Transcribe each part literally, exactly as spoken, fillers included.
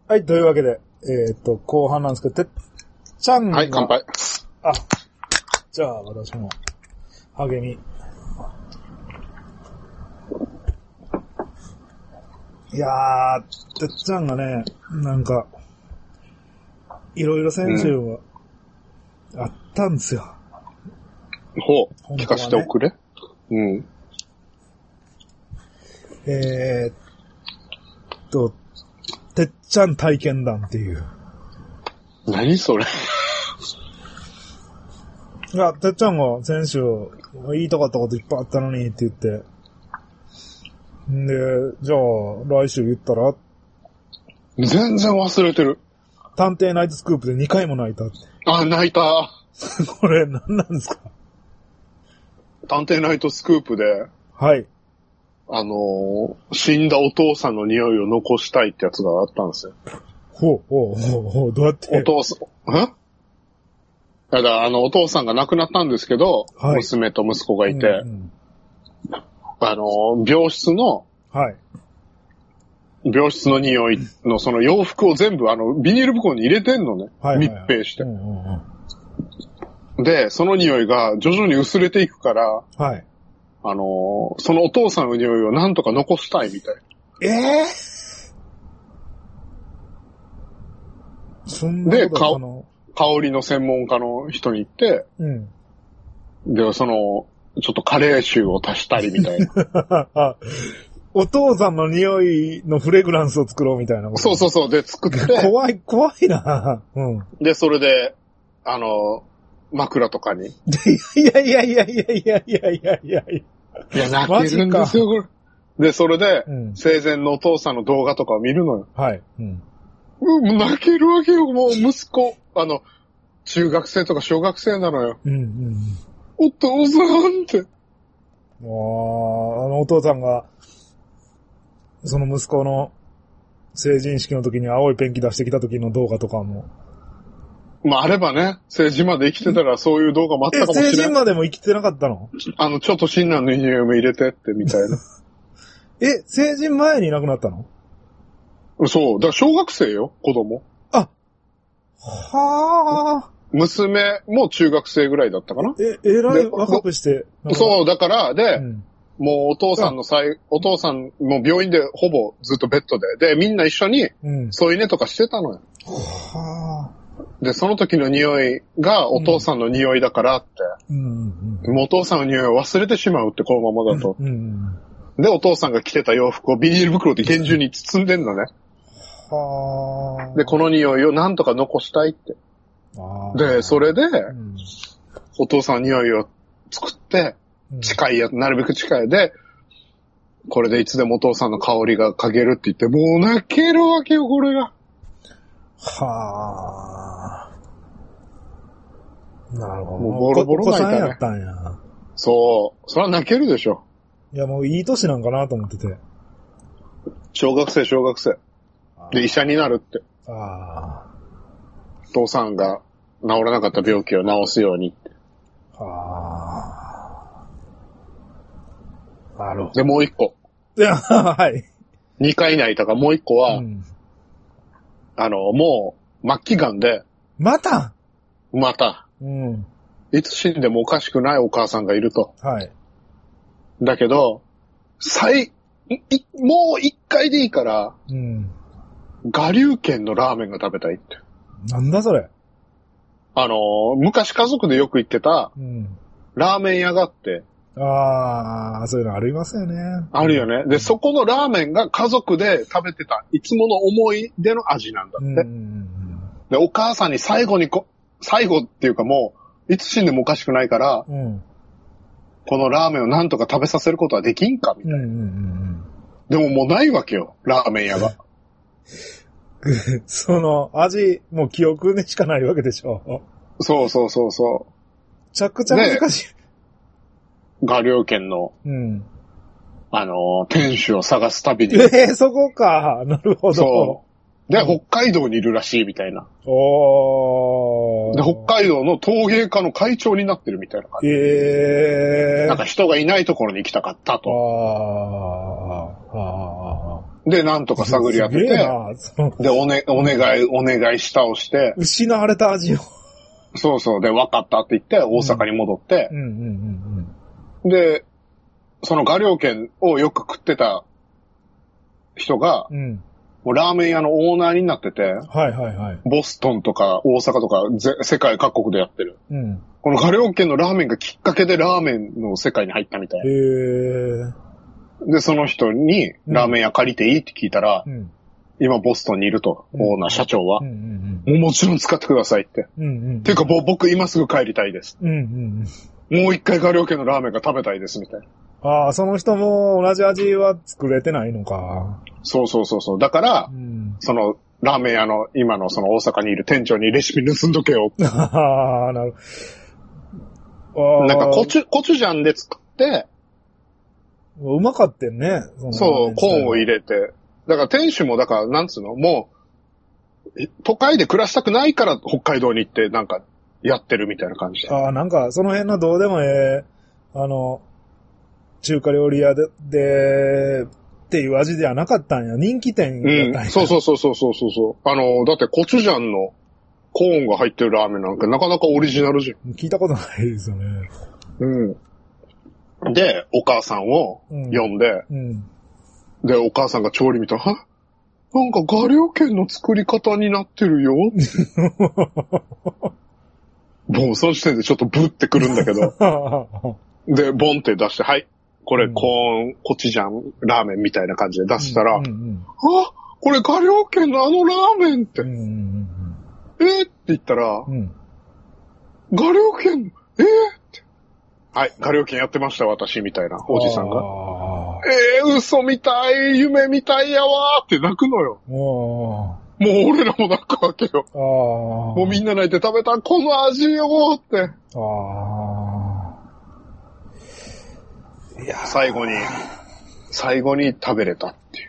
はい、というわけで、えっと、後半なんですけど、てっちゃんが。 はい、乾杯。 あ、じゃあ私も、励み。いやー、てっちゃんがね、なんか、いろいろ先週は、あったんですよ。 ほう、聞かせておくれ。うん。 えーっと、てっちゃん体験談っていう。 何それ。 いや、てっちゃんが先週、言いたかったこといっぱいあったのにって言って、んで、じゃあ、来週言ったら全然忘れてる。 探偵ナイトスクープでにかいも泣いたって。 あ、泣いた。 これ何なんですか？ 探偵ナイトスクープで、 はい。あのー、死んだお父さんの匂いを残したいってやつがあったんですよ。 ほう、ほう、ほう、ほう、どうやって？ お父さん、んだからあの、お父さんが亡くなったんですけど、はい、娘と息子がいて、うんうん、あの、病室の、 はい。 病室の匂いのその洋服を全部あの、ビニール袋に入れてんのね。はいはいはい、密閉して、うんうんうん。で、その匂いが徐々に薄れていくから、はい。あの、そのお父さんの匂いをなんとか残したいみたい。 えぇ、ー、そんなで、か、香りの専門家の人に行って、うん。で、その、ちょっとカレー臭を足したりみたいな。 お父さんの匂いのフレグランスを作ろうみたいなこと。 そうそうそう。で、作って。 怖い、怖いな。うん。 で、それで、あの、枕とかに。いやいやいやいやいやいやいやいやいや。 いや、泣けるんですよ、これ。で、それで、うん、生前のお父さんの動画とかを見るのよ。はい。うん。うん、泣けるわけよ、もう息子。あの、中学生とか小学生なのよ。うんうん。お父さんって。 ああ、あのお父さんが、その息子の成人式の時に青いペンキ出してきた時の動画とかも。 まあ、あればね、成人まで生きてたらそういう動画もあったかもしれない。 え、成人までも生きてなかったの？ あの、ちょっと親鸞の匂いも入れてって、みたいな。 え、成人前にいなくなったの？ そう。だから小学生よ、子供。 あ。はあ。 娘も中学生ぐらいだったかな。 え、えらい若くして。 そう、だから、で、うん、もうお父さんの際、お父さんも病院でほぼずっとベッドで、で、みんな一緒に添い寝とかしてたのよ。はあ。で、その時の匂いがお父さんの匂いだからって、うんうん、もうお父さんの匂いを忘れてしまうって、このままだと。うんうん、で、お父さんが着てた洋服をビニール袋で厳重に包んでんのね。はあ。で、この匂いをなんとか残したいって。で、それで、うん、お父さんの匂いを作って、近いや、なるべく近いで、これでいつでもお父さんの香りが嗅げるって言って、もう泣けるわけよ、これが。 はあ。なるほど。 もうボロボロ泣いたね。 お子さんやったんや。 そう。それは泣けるでしょ。 いや、もういい歳なんかなと思ってて。 小学生、小学生。で、医者になるって。ああ。お父さんが治らなかった病気を治すようにって。はあ。なるほど。で、もう一個。 いや、はい。 二回泣いたか、もう一個は、うん、あの、もう、末期癌で。 またまた。うん。いつ死んでもおかしくないお母さんがいると。はい。だけど、最、い、もう一回でいいから、うん。我流軒のラーメンが食べたいって。 なんだそれ。 あの、昔家族でよく行ってた、うん、ラーメン屋があって。 ああ、そういうのありますよね。 あるよね。で、そこのラーメンが家族で食べてた、いつもの思い出の味なんだって。うん、で、お母さんに最後にこ、最後っていうかもう、いつ死んでもおかしくないから、うん、このラーメンをなんとか食べさせることはできんかみたいな。うんうんうん、でももうないわけよ、ラーメン屋が。 その、味、もう記憶にしかないわけでしょ。 そうそうそうそう。 めちゃくちゃ難しい。 我流軒の、うん、あの、店主を探す旅に。 ええー、そこか。なるほど。 そう。で、うん、北海道にいるらしいみたいな。おー。で、北海道の陶芸家の会長になってるみたいな感じ。ええー。なんか人がいないところに行きたかったと。あー。あー。 で、なんとか探り当てて、で、おね、お願い、お願いしたをして、 失われた味を。 そうそう。で、分かったって言って、大阪に戻って、 うんうんうんうん、 で、その画寮券をよく食ってた人が、うん、もうラーメン屋のオーナーになってて、 はいはいはい。 ボストンとか大阪とか世界各国でやってる。うん、この画寮券のラーメンがきっかけでラーメンの世界に入ったみたい。へー。で、その人にラーメン屋借りていいって聞いたら、うん、今ボストンにいると、うん、オーナー、社長は、うんうんうん。もうもちろん使ってくださいって。うんうんうん、ていうか僕今すぐ帰りたいです。うんうんうん、もう一回画寮家のラーメンが食べたいですみたいな。 ああ、その人も同じ味は作れてないのか。 そうそうそうそう。だから、うん、そのラーメン屋の今のその大阪にいる店長にレシピ盗んどけよ。ああ、なるほど。なんかコチュ、コチュジャンで作って、 うまかってんね。 そう、コーンを入れて。だから店主も、だから、なんつうのもう、都会で暮らしたくないから北海道に行って、なんか、やってるみたいな感じで。 ああ、なんか、その辺のどうでもええ、あの、中華料理屋で、で、っていう味ではなかったんや。人気店だったんや。 うん、そうそうそうそうそうそう。あの、だってコチュジャンのコーンが入ってるラーメンなんかなかなかオリジナルじゃん。 聞いたことないですよね。 うん。で、お母さんを呼んで、うんうん、で、お母さんが調理見たら、はなんか画寮券の作り方になってるよ。もうその時点でちょっとブってくるんだけど。で、ボンって出して、はい、これコーン、うん、コチュジャン、ラーメンみたいな感じで出したら、うんうんうん、あ、これ画寮券のあのラーメンって。うんうんうん、えー、って言ったら、うん、画寮券、えー、はい、画寮券やってました、私、みたいな、おじさんが。えー、嘘みたい、夢みたいやわーって泣くのよ。もう俺らも泣くわけよ。もうみんな泣いて食べた、この味よーって。あいや最後に、最後に食べれたっていう。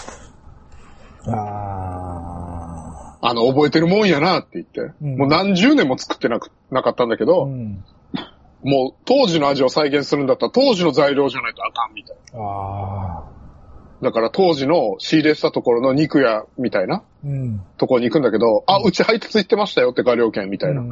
ああの、覚えてるもんやなって言って。うん、もう何十年も作ってなく、なかったんだけど、うんもう当時の味を再現するんだったら当時の材料じゃないとあかんみたいな。あだから当時の仕入れしたところの肉屋みたいな、うん、ところに行くんだけど、うん、あ、うち配達行ってましたよって画寮券みたいな。うん、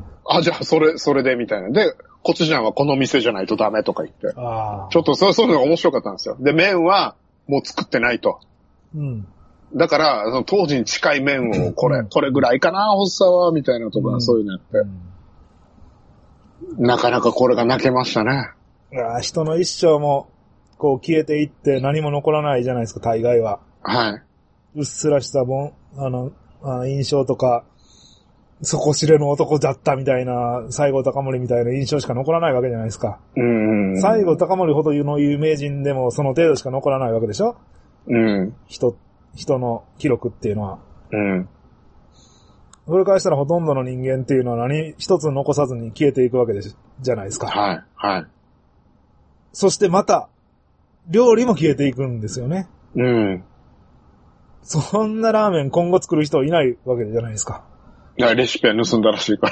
あ、じゃあそれ、それでみたいな。で、コチュジャンはこの店じゃないとダメとか言って。あちょっとそう、そういうのが面白かったんですよ。で、麺はもう作ってないと。うん、だから、その当時に近い麺をこれ、うん、これぐらいかな、発作は、みたいなとか、うん、そういうのやって。うんなかなかこれが泣けましたね。 いや人の一生も、こう消えていって何も残らないじゃないですか、大概は。はい。うっすらしたもん、あの、あ印象とか、底知れぬ男だったみたいな、西郷隆盛みたいな印象しか残らないわけじゃないですか。うん。西郷隆盛ほどの有名人でもその程度しか残らないわけでしょ？うん。人、人の記録っていうのは。うん。それからしたらほとんどの人間っていうのは何一つ残さずに消えていくわけですじゃないですか。はい、はい。そしてまた、料理も消えていくんですよね。うん。そんなラーメン今後作る人いないわけじゃないですか。 いや、レシピは盗んだらしいから。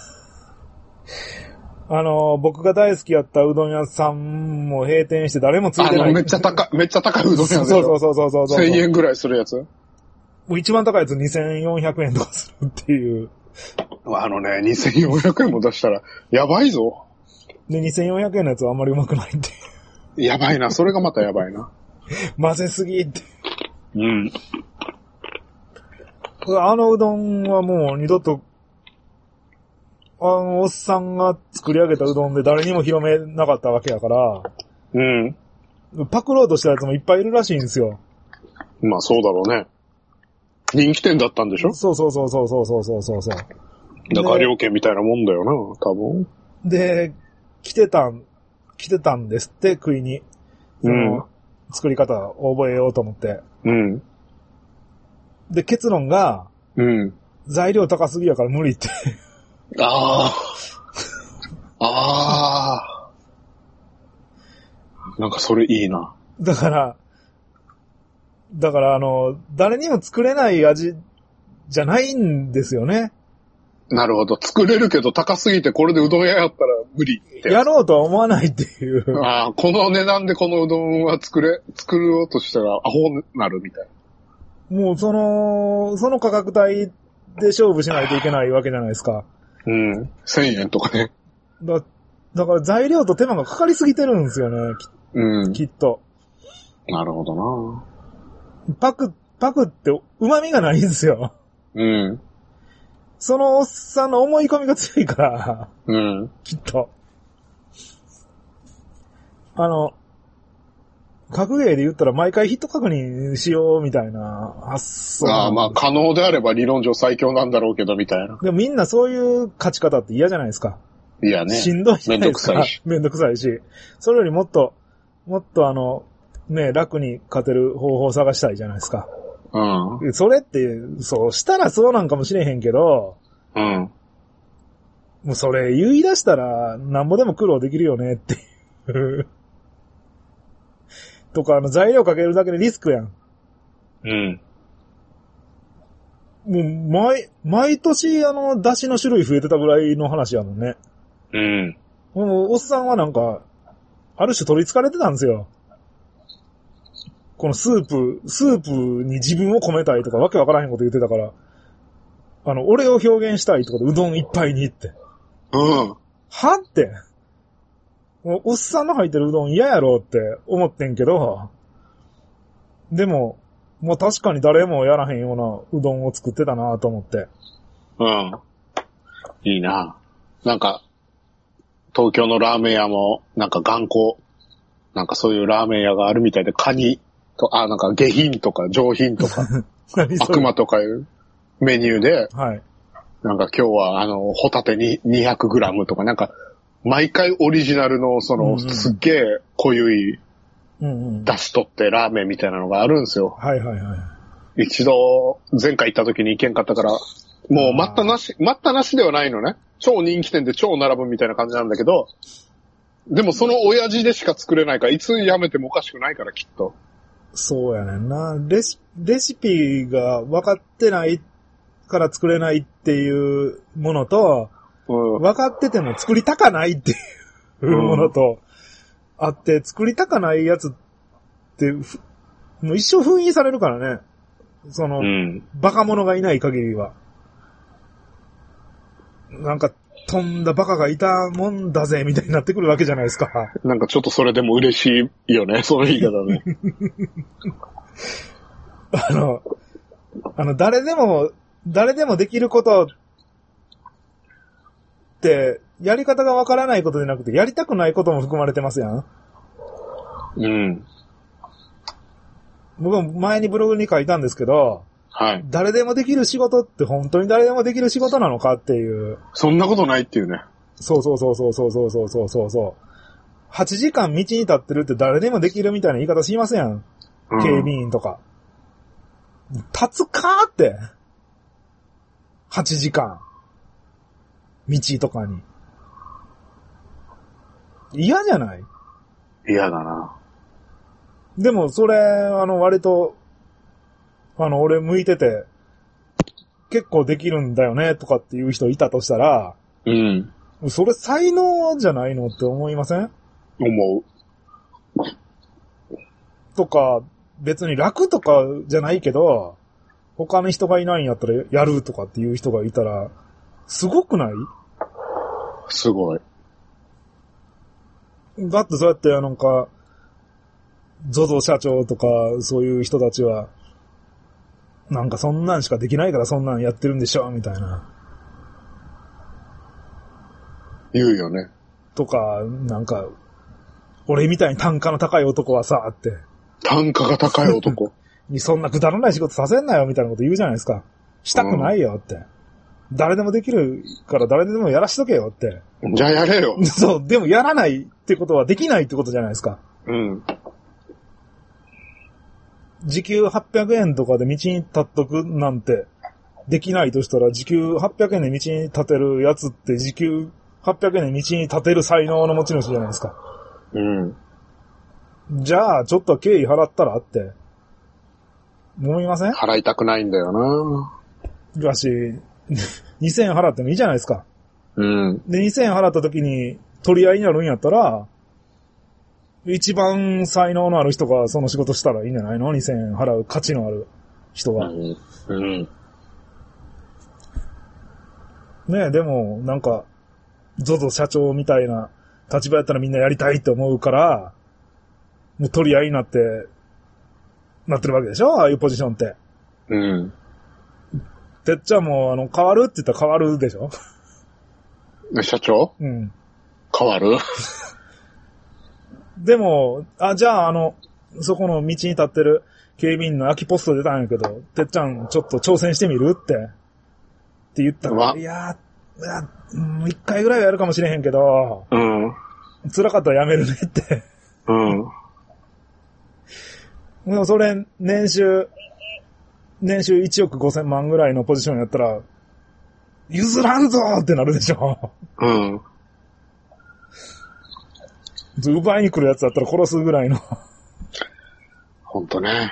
あの、僕が大好きやったうどん屋さんも閉店して誰もついてない。あの、めっちゃ高い、めっちゃ高いうどん屋でしょ。 そうそうそうそうそうそう。 せんえんぐらいするやつもう一番高いやつにせんよんひゃくえんとかするっていう。 あのね、にせんよんひゃくえんも出したら、やばいぞ。 で、にせんよんひゃくえんのやつはあんまりうまくないって。 やばいな、それがまたやばいな。 混ぜすぎって。うん。あのうどんはもう二度と、あのおっさんが作り上げたうどんで誰にも広めなかったわけやから。うん。パクろうとしたやつもいっぱいいるらしいんですよ。 まあそうだろうね。人気店だったんでしょ？ そうそうそうそうそうそうそうそう。 だから料金みたいなもんだよな、多分。 で、来てたん、来てたんですって、食いに。その、うん、作り方を覚えようと思って。うん。で、結論が、うん。材料高すぎやから無理って。ああ。ああ。なんかそれいいな。 だから、だからあの、誰にも作れない味じゃないんですよね。 なるほど。作れるけど高すぎてこれでうどん屋やったら無理ってや。 やろうとは思わないっていう。 ああ、この値段でこのうどんは作れ、作ろうとしたらアホになるみたいな。もうその、その価格帯で勝負しないといけないわけじゃないですか。 うん。せんえんとかね。 だ、だから材料と手間がかかりすぎてるんですよね。 うん。 きっと。 なるほどな。 パク、パクって旨味がないんですよ。 うん。 そのおっさんの思い込みが強いから。 うん。 きっと。あの、格ゲーで言ったら毎回ヒット確認しようみたいな発想。 ああ、まあ可能であれば理論上最強なんだろうけどみたいな。 でもみんなそういう勝ち方って嫌じゃないですか。 いやね。 しんどいじゃないですか。 めんどくさいし。 めんどくさいし。それよりもっと、もっとあの、ね、楽に勝てる方法を探したいじゃないですか。 うん。 それって、そうしたらそうなんかもしれへんけど、 うん。 もうそれ言い出したらなんぼでも苦労できるよねっていう。とか、あの材料かけるだけでリスクやん。 うん。 もう、毎、毎年あの、出汁の種類増えてたぐらいの話やもんね。 うん。 もう、おっさんはなんか、ある種取り憑かれてたんですよ。このスープ、スープに自分を込めたいとかわけわからへんこと言ってたから、あの、俺を表現したいとかでうどんいっぱいにって。 うん。 はって。もうおっさんの入ってるうどん嫌やろって思ってんけど、でも、もう確かに誰もやらへんようなうどんを作ってたなと思って。 うん。いいな。なんか、東京のラーメン屋も、なんか頑固、なんかそういうラーメン屋があるみたいで、カニと、あ、なんか下品とか上品とか、悪魔とかいうメニューで、 はい。 なんか今日はあの、ホタテににひゃくグラムとか、なんか、毎回オリジナルの、その、うんうん、すっげえ濃ゆい、出し取ってラーメンみたいなのがあるんですよ。 はいはいはい。 一度、前回行った時に行けんかったから、もう待ったなし、待ったなしではないのね。超人気店で超並ぶみたいな感じなんだけど、でもその親父でしか作れないから、いつ辞めてもおかしくないから、きっと。 そうやねんな。レシ、レシピが分かってないから作れないっていうものと、うん、分かってても作りたかないっていうものと、あって、作りたかないやつって、もう一生封印されるからね。その、うん、バカ者がいない限りは。なんか、飛んだバカがいたもんだぜ、みたいになってくるわけじゃないですか。 なんかちょっとそれでも嬉しいよね、その言い方ね。 あの、あの、誰でも、誰でもできることって、やり方がわからないことじゃなくて、やりたくないことも含まれてますやん。 うん。 僕も前にブログに書いたんですけど、 はい。 誰でもできる仕事って本当に誰でもできる仕事なのかっていう。 そんなことないっていうね。 そうそうそうそうそうそうそうそうそう。はちじかん道に立ってるって誰でもできるみたいな言い方しませんやん。うん、警備員とか。立つかーって。はちじかん。道とかに。嫌じゃない？ 嫌だな。 でもそれ、あの割と、あの俺向いてて、結構できるんだよねとかっていう人いたとしたら、 うん。 それ才能じゃないのって思いません？ 思う。 とか、別に楽とかじゃないけど、他に人がいないんやったらやるとかっていう人がいたら、すごくない？ すごい。 だってそうやってなんか、ゾゾ社長とかそういう人たちは、なんかそんなんしかできないからそんなんやってるんでしょみたいな。 言うよね。 とか、なんか、俺みたいに単価の高い男はさ、って。 単価が高い男にそんなくだらない仕事させんなよみたいなこと言うじゃないですか。したくないよって。うん、誰でもできるから誰でもやらしとけよって。 じゃあやれよ。 そう、でもやらないってことはできないってことじゃないですか。 うん。 時給はっぴゃくえんとかで道に立っとくなんてできないとしたら、時給はっぴゃくえんで道に立てるやつって時給はっぴゃくえんで道に立てる才能の持ち主じゃないですか。 うん。 じゃあ、ちょっと敬意払ったらって、思いません？ 払いたくないんだよな。 だし、 にせんえん払ってもいいじゃないですか。 うん。 で、にせんえん払った時に取り合いになるんやったら、一番才能のある人がその仕事したらいいんじゃないの ?にせんえん払う価値のある人が。 うん。うん。 ねえ、でも、なんか、ゾゾ 社長みたいな立場やったらみんなやりたいって思うから、もう取り合いになって、なってるわけでしょああいうポジションって。 うん。 てっちゃんも、あの、変わるって言ったら変わるでしょ社長うん。 変わるでも、あ、じゃあ、あの、そこの道に立ってる警備員の空きポスト出たんやけど、てっちゃんちょっと挑戦してみるって。って言ったら、いやー、いや、もう一回ぐらいはやるかもしれへんけど、 うん。 辛かったらやめるねって。 うん。 でもそれ、年収、年収いちおくごせんまんぐらいのポジションやったら、譲らんぞーってなるでしょ。 うん。 奪いに来るやつだったら殺すぐらいの。 ほんとね。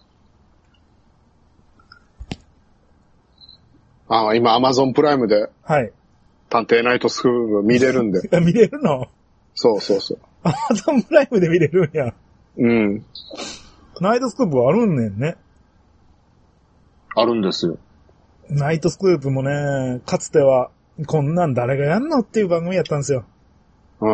ああ、今アマゾンプライムで。 はい。 探偵ナイトスクープ見れるんで。 見れるの？ そうそうそう。 アマゾンプライムで見れるんや。 うん。 ナイトスクープあるんねんね。 あるんですよ。 ナイトスクープもね、かつては、こんなん誰がやんのっていう番組やったんですよ。 うん。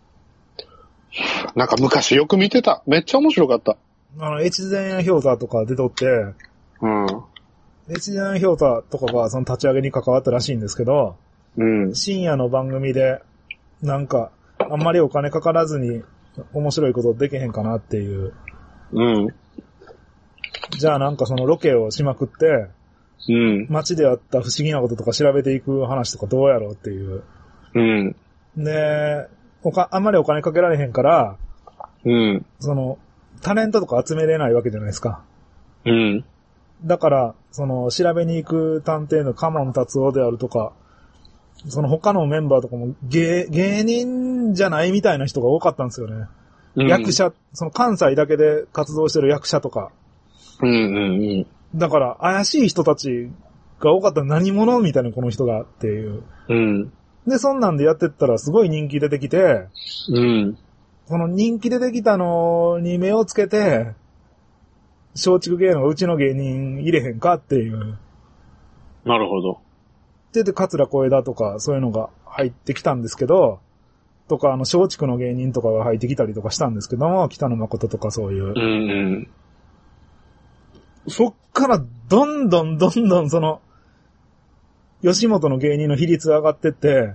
なんか昔よく見てた。めっちゃ面白かった。 あの、越前氷座とか出とって、 うん。 越前氷座とかがその立ち上げに関わったらしいんですけど、 うん。 深夜の番組で、なんか、あんまりお金かからずに面白いことできへんかなっていう。 うん。 じゃあなんかそのロケをしまくって、 うん。 街であった不思議なこととか調べていく話とかどうやろうっていう。 うん。 で、おか、あんまりお金かけられへんから、 うん。 その、タレントとか集めれないわけじゃないですか。 うん。 だから、その、調べに行く探偵のカモン達夫であるとか、その他のメンバーとかも芸、芸人じゃないみたいな人が多かったんですよね。うん、役者、その関西だけで活動してる役者とか。 うんうんうん。 だから、怪しい人たちが多かったら何者みたいなこの人がっていう。 うん。 で、そんなんでやってったらすごい人気出てきて、 うん。 その人気出てきたのに目をつけて、松竹芸能うちの芸人入れへんかっていう。 なるほど。 で、で、桂小枝とかそういうのが入ってきたんですけど、とか、あの、松竹の芸人とかが入ってきたりとかしたんですけども、北野誠とかそういう。 うんうん。 そっからどんどんどんどんその、吉本の芸人の比率が上がってって、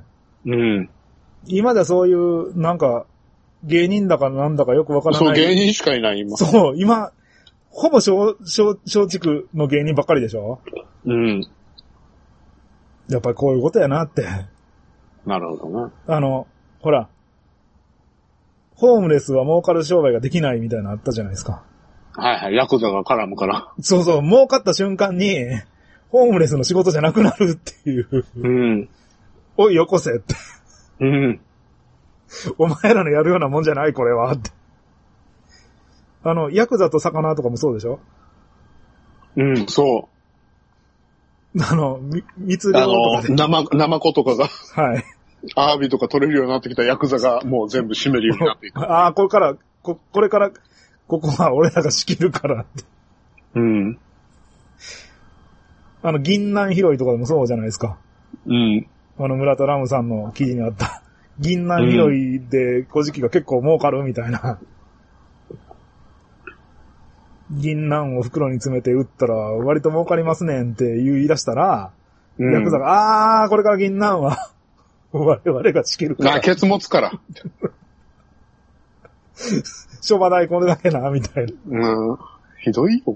うん。 今ではそういう、なんか、芸人だかなんだかよくわからない。 そう、芸人しかいない、今。 そう、今、ほぼ松、松、松竹の芸人ばっかりでしょ？ うん。 やっぱりこういうことやなって。 なるほどな。 あの、ほら、ホームレスは儲かる商売ができないみたいなのあったじゃないですか。 はいはい、ヤクザが絡むから。 そうそう、儲かった瞬間に、ホームレスの仕事じゃなくなるっていう。 うん。 おい、よこせって。 うん。 お前らのやるようなもんじゃない、これは。って。あの、ヤクザと魚とかもそうでしょ？ うん、そう。 あの、み、密漁とかで。 あの、生、生子とかが。 はい。 アワビとか取れるようになってきたヤクザがもう全部締めるようになっていく。 ああ、これから、こ、これから、ここは俺らが仕切るからって。 うん。 あの、銀杏拾いとかでもそうじゃないですか。 うん。 あの、村田ラムさんの記事にあった。銀杏拾いで小じきが結構儲かるみたいな。銀杏を袋に詰めて売ったら割と儲かりますねんって言い出したら、うん、ヤクザが、あー、これから銀杏は我々が仕切るから。 な、ケツ持つから。 商売代これだけな、みたいな。 うん。ひどいよ。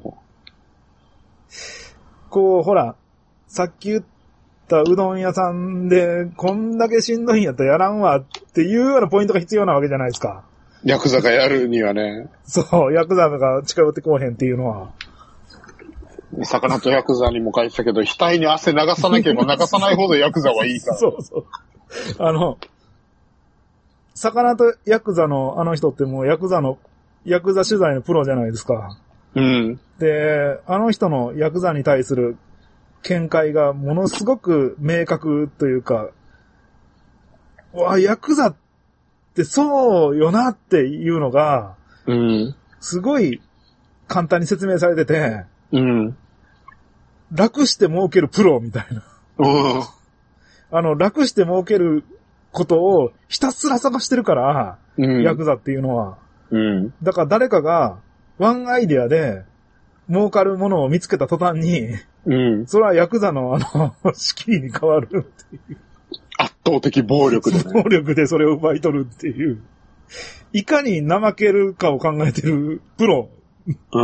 こう、ほら、さっき言ったうどん屋さんで、こんだけしんどいんやったらやらんわっていうようなポイントが必要なわけじゃないですか。 ヤクザがやるにはね。 そう、ヤクザが近寄ってこうへんっていうのは。 魚とヤクザにも書いてたけど、額に汗流さなければ流さないほどヤクザはいいから。 そうそう。あの、魚とヤクザのあの人ってもうヤクザの、ヤクザ取材のプロじゃないですか。 うん。 で、あの人のヤクザに対する見解がものすごく明確というか、わ、ヤクザってそうよなっていうのが、 うん。すごい簡単に説明されてて、 うん。 楽して儲けるプロみたいな。 うん。 あの、楽して儲けることをひたすら探してるから、うん、ヤクザっていうのは。 うん。 だから誰かがワンアイデアで儲かるものを見つけた途端に、うん。それはヤクザのあの、資金に変わるっていう。 圧倒的暴力で、 ね。暴力でそれを奪い取るっていう。いかに怠けるかを考えてるプロ。 うん。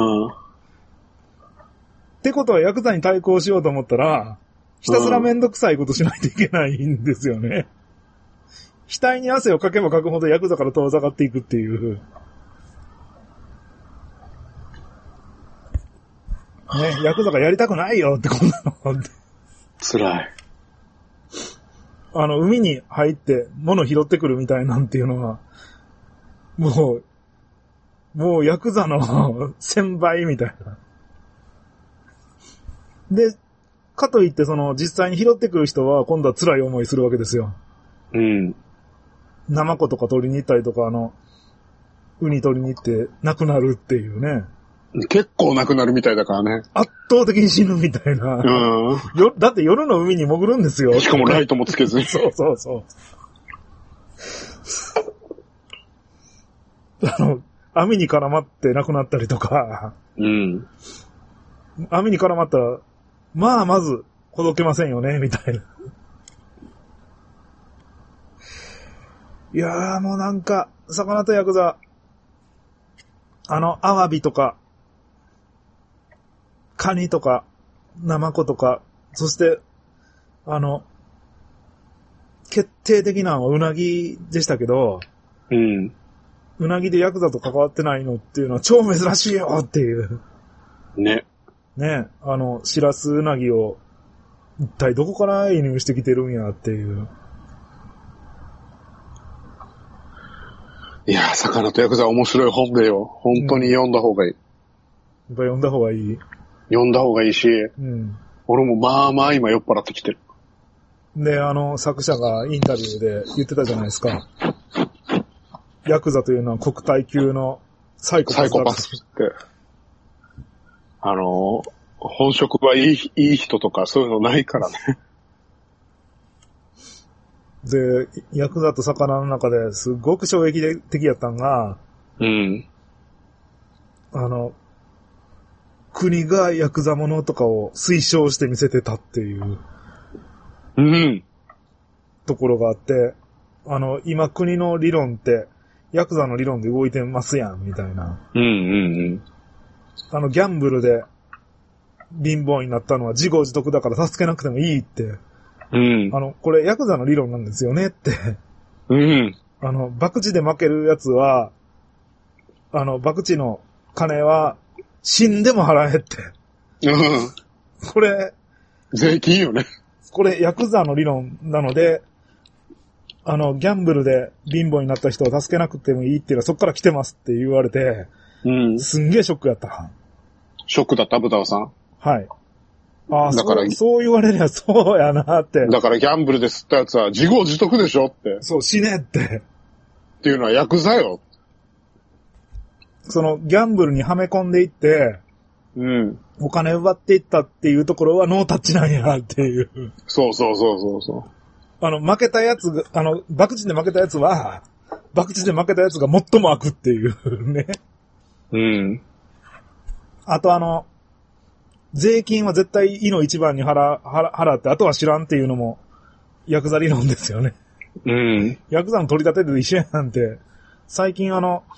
ってことはヤクザに対抗しようと思ったら、ひたすらめんどくさいことしないといけないんですよね。額に汗をかけばかくほどヤクザから遠ざかっていくっていう。ね、ヤクザがやりたくないよってこんなの。 辛い。 あの、海に入って物拾ってくるみたいなんていうのは、もう、もうヤクザの千倍みたいな。で、かといってその実際に拾ってくる人は今度は辛い思いするわけですよ。 うん。 ナマコとか取りに行ったりとか、あの、ウニ取りに行って亡くなるっていうね。 結構亡くなるみたいだからね。 圧倒的に死ぬみたいな。 うん。 よ、だって夜の海に潜るんですよ。 しかもライトもつけずに。 そうそうそう。あの、網に絡まって亡くなったりとか。 うん。 網に絡まったら、まあまず、ほどけませんよね、みたいな。いやーもうなんか、魚とヤクザ、あの、アワビとか、カニとか、ナマコとか、そして、あの、決定的なのはウナギでしたけど、 うん。 ウナギでヤクザと関わってないのっていうのは超珍しいよっていう。 ね。 ね、あの、シラスウナギを、一体どこから輸入してきてるんやっていう。 いやー、魚とヤクザ面白い本でよ。本当に読んだ方がいい。 やっぱ読んだ方がいい。 読んだ方がいいし、 うん。 俺もまあまあ今酔っ払ってきてる。 で、あの、作者がインタビューで言ってたじゃないですか。ヤクザというのは国体級のサイコパスだ。 サイコパスって。あの、本職はいい、いい人とかそういうのないからね。 で、ヤクザと魚の中ですごく衝撃的やったんが、 うん。 あの、国がヤクザものとかを推奨して見せてたっていう。 うん。 ところがあって、あの、今国の理論って、ヤクザの理論で動いてますやん、みたいな。 うんうんうん。 あの、ギャンブルで貧乏になったのは自業自得だから助けなくてもいいって。 うん。 あの、これヤクザの理論なんですよねって。 うん。 あの、博打で負けるやつは、あの、博打の金は死んでも払えって。 うん。 これ、 税金よね。 これヤクザの理論なので、あの、ギャンブルで貧乏になった人を助けなくてもいいっていうのはそこから来てますって言われて、 うん。 すんげえショックやった。 ショックだった、ブタオさん。 はい。ああ、だからそう、そう言われりゃそうやなって。 だからギャンブルで吸ったやつは自業自得でしょって。 そう、死ねって。 っていうのはヤクザよ。 その、ギャンブルにはめ込んでいって、 うん。 お金奪っていったっていうところはノータッチなんやっていう。 そうそうそうそうそう。 あの、負けたやつが、あの、博打で負けたやつは、博打で負けたやつが最も悪っていうね。 うん。 あとあの、税金は絶対いの一番に払、払、払って、あとは知らんっていうのも、ヤクザ理論ですよね。 うん。 ヤクザの取り立てで一緒やなんて、最近あの、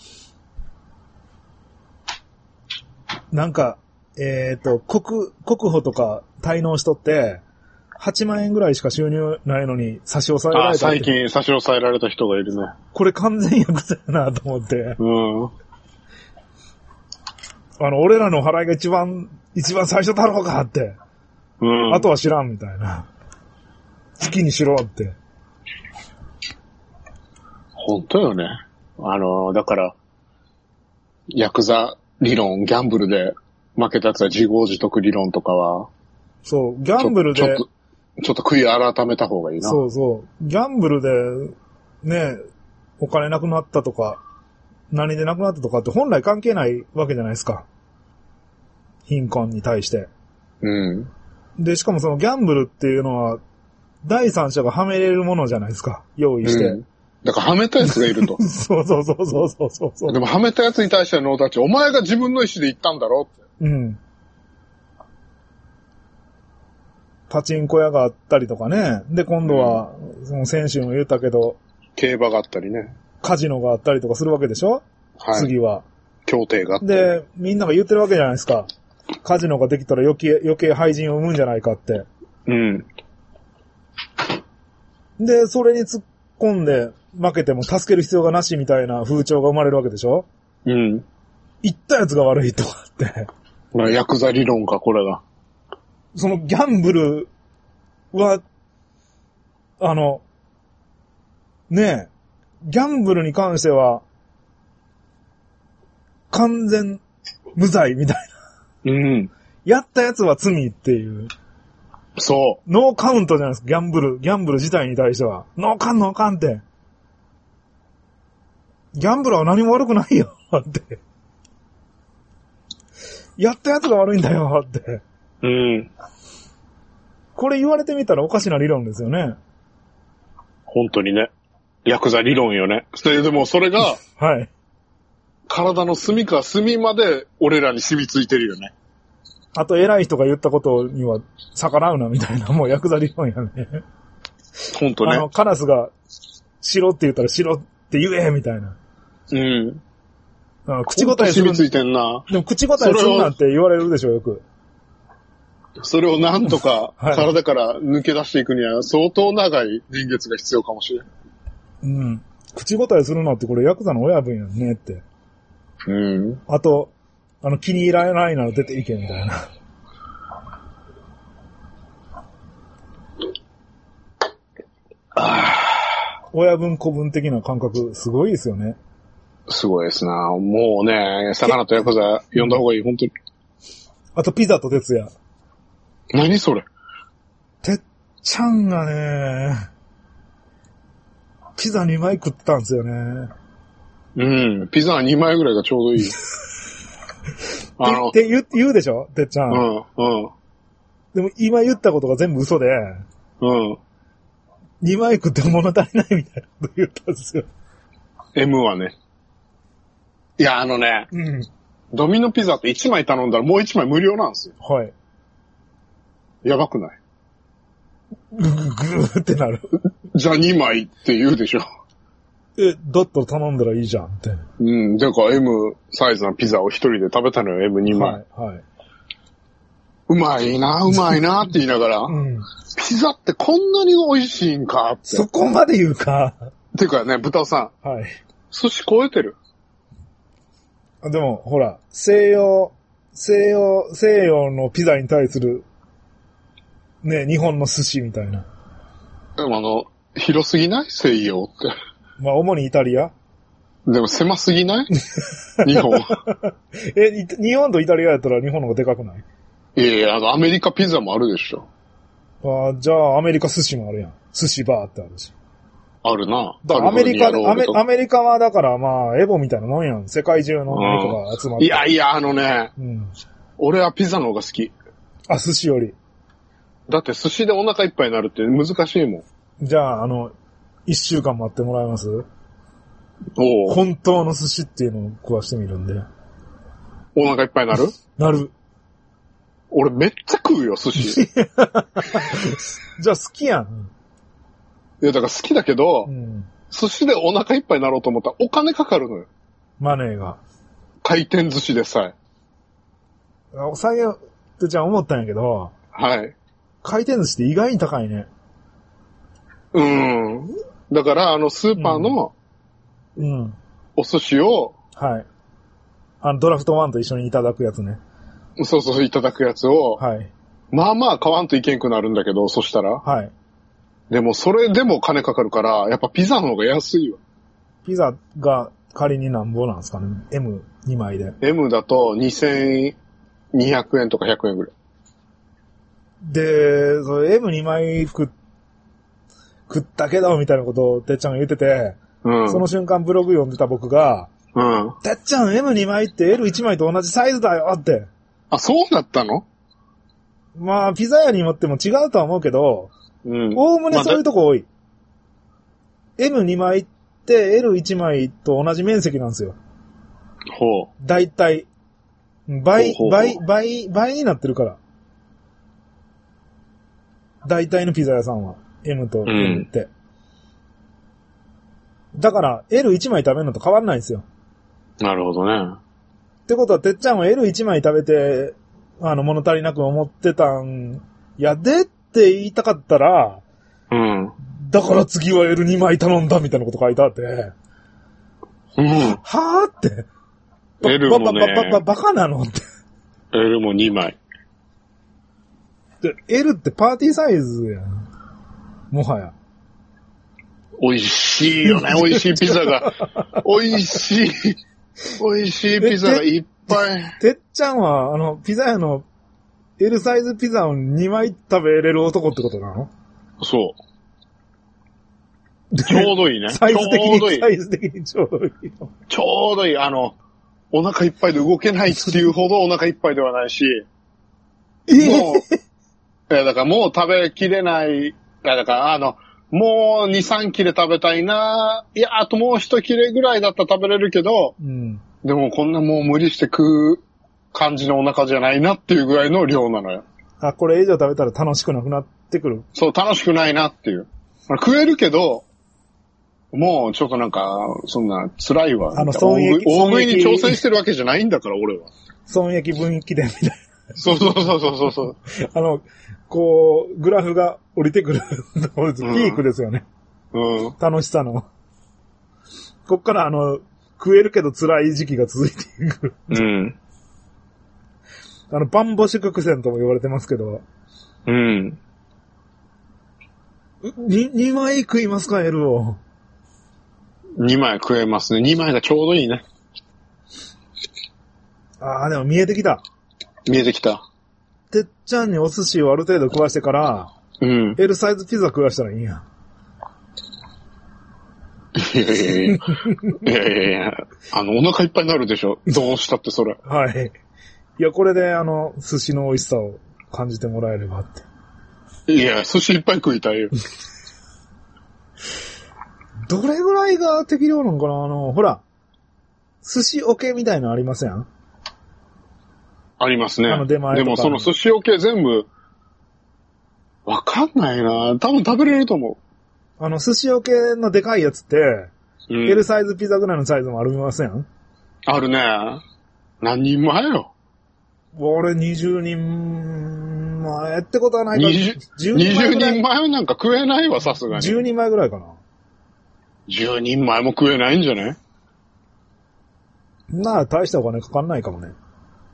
なんか、えっと、国、国保とか滞納しとって、はちまんえんぐらいしか収入ないのに差し押さえられた。 あ、最近差し押さえられた人がいるね。 これ完全ヤクザやなと思って。 うん。 あの、俺らの払いが一番、一番最初だろうかって。うん。あとは知らんみたいな。好きにしろって。 本当よね。あの、だから、ヤクザ理論、ギャンブルで負けたやつは自業自得理論とかは、 そう、ギャンブルで。 ちょっと、ちょっと悔い改めた方がいいな。 そうそう。ギャンブルで、ね、お金なくなったとか、何でなくなったとかって本来関係ないわけじゃないですか。貧困に対して。 うん。 で、しかもそのギャンブルっていうのは、第三者がはめれるものじゃないですか。用意して。うん、 だからはめたやつがいると。 そうそうそうそうそうそう。 でもはめたやつに対してのノータッチ、お前が自分の意思で言ったんだろって。 うん。パチンコ屋があったりとかね。で、今度は、うん、その先週も言ったけど。 競馬があったりね。 カジノがあったりとかするわけでしょ？はい。次は。 協定があったり。 で、みんなが言ってるわけじゃないですか。カジノができたら余計、余計廃人を生むんじゃないかって。 うん。 で、それに突っ込んで負けても助ける必要がなしみたいな風潮が生まれるわけでしょ？ うん。 言ったやつが悪いとかって。 まあ、ヤクザ理論か、これが。 そのギャンブルは、あの、ねえ、ギャンブルに関しては、完全無罪みたいな。うん。 やったやつは罪っていう。 そう。 ノーカウントじゃないですか、ギャンブル、ギャンブル自体に対しては。ノーカンノーカンって。ギャンブルは何も悪くないよ、って。やったやつが悪いんだよ、って。 うん。 これ言われてみたらおかしな理論ですよね。 本当にね。ヤクザ理論よね。それでもそれが、 はい。 体の隅から隅まで俺らに染みついてるよね。 あと偉い人が言ったことには逆らうなみたいな、もうヤクザ理論やね。 本当ね。 あの、カラスが、しろって言ったらしろって言えみたいな。 うん。 あ口答えする。 染みついてんな。 でも口答えするなんて言われるでしょ、よく。 それをなんとか体から抜け出していくには相当長い年月が必要かもしれない。 うん。口答えするなってこれヤクザの親分やんねって。 うん。 あと、あの気に入らないなら出ていけみたいな。あ親分子分的な感覚すごいですよね。 すごいですな。もうね、魚とヤクザ呼んだ方がいい、本当に。 あとピザと哲也。 何それ？ てっちゃんがね、ピザにまい食ってたんですよね。 うん。ピザにまいぐらいがちょうどいい。 あのって言う、言うでしょてっちゃん。 うん、うん。 でも今言ったことが全部嘘で。 うん。 にまい食って物足りないみたいなこと言ったんですよ。 M はね。いや、あのね。 うん。 ドミノピザっていちまい頼んだらもういちまい無料なんですよ。 はい。 やばくない？ ぐぐぐーってなる。 じゃあにまいって言うでしょ。 え、だったら頼んだらいいじゃんって。 うん。だから M サイズのピザを一人で食べたのよ、エムにまい。 はい、はい。 うまいな、うまいなって言いながら、うん、ピザってこんなに美味しいんかって。 そこまで言うか。 てかね、豚尾さん。はい。 寿司超えてる。 でも、ほら、西洋、西洋、西洋のピザに対する、ね、日本の寿司みたいな。 でもあの、広すぎない？西洋って。 まあ、主にイタリア？ でも狭すぎない？日本。 え、日本とイタリアやったら日本の方がでかくない？ いやいや、あの、アメリカピザもあるでしょ。 ああ、じゃあ、アメリカ寿司もあるやん。寿司バーってあるし。 あるな。 だからアメリカで、アメ、アメリカはだからまあ、エボみたいなもんやん。世界中のアメリカが集まって。 いやいや、あのね、うん、俺はピザの方が好き。 あ、寿司より。 だって寿司でお腹いっぱいになるって難しいもん。 じゃあ、あの、一週間待ってもらえます？ おう。 本当の寿司っていうのを食わしてみるんで。 お腹いっぱいになる？ なる。 俺めっちゃ食うよ、寿司。じゃあ好きやん。 いや、だから好きだけど、うん、寿司でお腹いっぱいになろうと思ったらお金かかるのよ。 マネーが。 回転寿司でさえ。お酒ってじゃあ思ったんやけど、 はい。 回転寿司って意外に高いね。 うん。だから、あの、スーパーの、 うん。うん、 お寿司を、 はい。あの、ドラフトワンと一緒にいただくやつね。 そうそう、いただくやつを、 はい。 まあまあ買わんといけんくなるんだけど、そしたら。 はい。 でも、それでも金かかるから、やっぱピザの方が安いわ。 ピザが仮になんぼなんですかね ?エムに 枚で。 M だとにせんにひゃくえんとかひゃくえんぐらい。 で、それ エムに 枚食、食ったけど、みたいなことをてっちゃんが言ってて、うん、その瞬間ブログ読んでた僕が、うん、てっちゃん エムに 枚って エルいち 枚と同じサイズだよって。 あ、そうだったの？ まあ、ピザ屋によっても違うとは思うけど、おおむねそういうとこ多い。エムに 枚って エルいち 枚と同じ面積なんですよ。 ほう。 だいたい。倍、ほうほうほう倍、倍、倍になってるから。大体のピザ屋さんは。M と N って。うん、だから、エルいち 枚食べるのと変わんないんですよ。 なるほどね。 ってことは、てっちゃんは エルいち 枚食べて、あの、物足りなく思ってたんやでって言いたかったら、うん。だから次は エルに 枚頼んだみたいなこと書いてあって、うん。はぁって。 L もね。 ば、ば、ば、ば、バカなのって。 L もにまい。 で、L ってパーティーサイズやん。もはや。 美味しいよね、美味しいピザが。美味しい。美味しいピザがいっぱい。 てっちゃんは、あの、ピザ屋の L サイズピザをにまい食べれる男ってことなの？ そう。ちょうどいいね。 サイズ的に、サイズ的にちょうどいいの。 ちょうどいい。あの、お腹いっぱいで動けないっていうほどお腹いっぱいではないし。 えー、 もう、いや、だからもう食べきれない。いや、だからあの、もうに、さん切れ食べたいな。いや、あともういち切れぐらいだったら食べれるけど、うん、でもこんなもう無理して食う感じのお腹じゃないなっていうぐらいの量なのよ。 あ、これ以上食べたら楽しくなくなってくる。 そう、楽しくないなっていう。食えるけど、もうちょっとなんか、そんな辛いわ。 あの、損益。 大食いに挑戦してるわけじゃないんだから、俺は。 損益分岐点みたいな。 そうそうそうそうそう。 あの、こう、グラフが降りてくるピークですよね。うん。楽しさの。こっからあの、食えるけど辛い時期が続いていく。うん。あの、バンボ縮苦戦とも言われてますけど。うん。に、にまい食いますか、L を。 にまい食えますね。にまいがちょうどいいね。 ああ、でも見えてきた。 見えてきた。 てっちゃんにお寿司をある程度食わしてから、うん。L サイズピザ食わしたらいいんや。 いやいやいやいやいやいやあの、お腹いっぱいになるでしょ。どうしたってそれ。 はい。いや、これであの、寿司の美味しさを感じてもらえればって。 いや、寿司いっぱい食いたいよ。 どれぐらいが適量なのかなあの、ほら、寿司オケみたいなのありません？ ありますね。あの出前とか。でもその寿司オケ全部、わかんないな多分食べれると思う。あの、寿司オケのでかいやつって、うん、L サイズピザぐらいのサイズもありません？ あるね。何人前よ。 俺にじゅうにんまえってことはないか。 にじゅうにんまえなんか食えないわ、さすがに。 じゅうにんまえぐらいかな。 じゅうにんまえも食えないんじゃない？ なあ、大したお金かかんないかもね。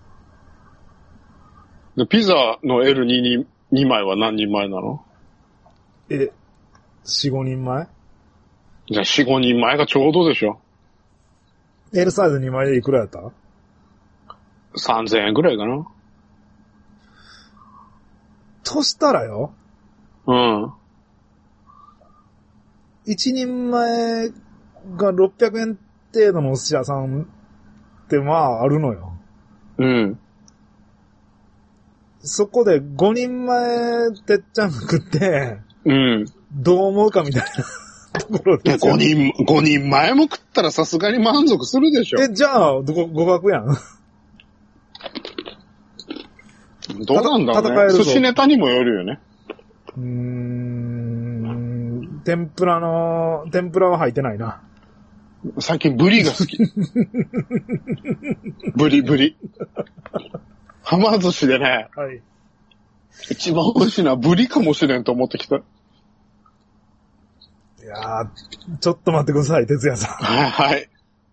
でピザの エルに にまいは何人前なの？ え、よん、ごにんまえ？ じゃあよん、ごにんまえがちょうどでしょ。 L サイズにまいでいくらやった？ さんぜんえんぐらいかな。 としたらよ。うん。一人前がろっぴゃくえん程度のお寿司屋さんってまああるのよ。うん。そこでごにんまえてっちゃんが食って、うん。どう思うかみたいなところで。 ごにん、ごにんまえも食ったらさすがに満足するでしょ。 え、じゃあ、ご、互角やん。 どうなんだろうね。寿司ネタにもよるよね。 うーん。天ぷらの、天ぷらは入ってないな。 最近ブリが好き。ブリブリ。はま寿司でね。はい。一番美味しいのはブリかもしれんと思ってきた。いやー、ちょっと待ってください、哲也さん。 はいはい。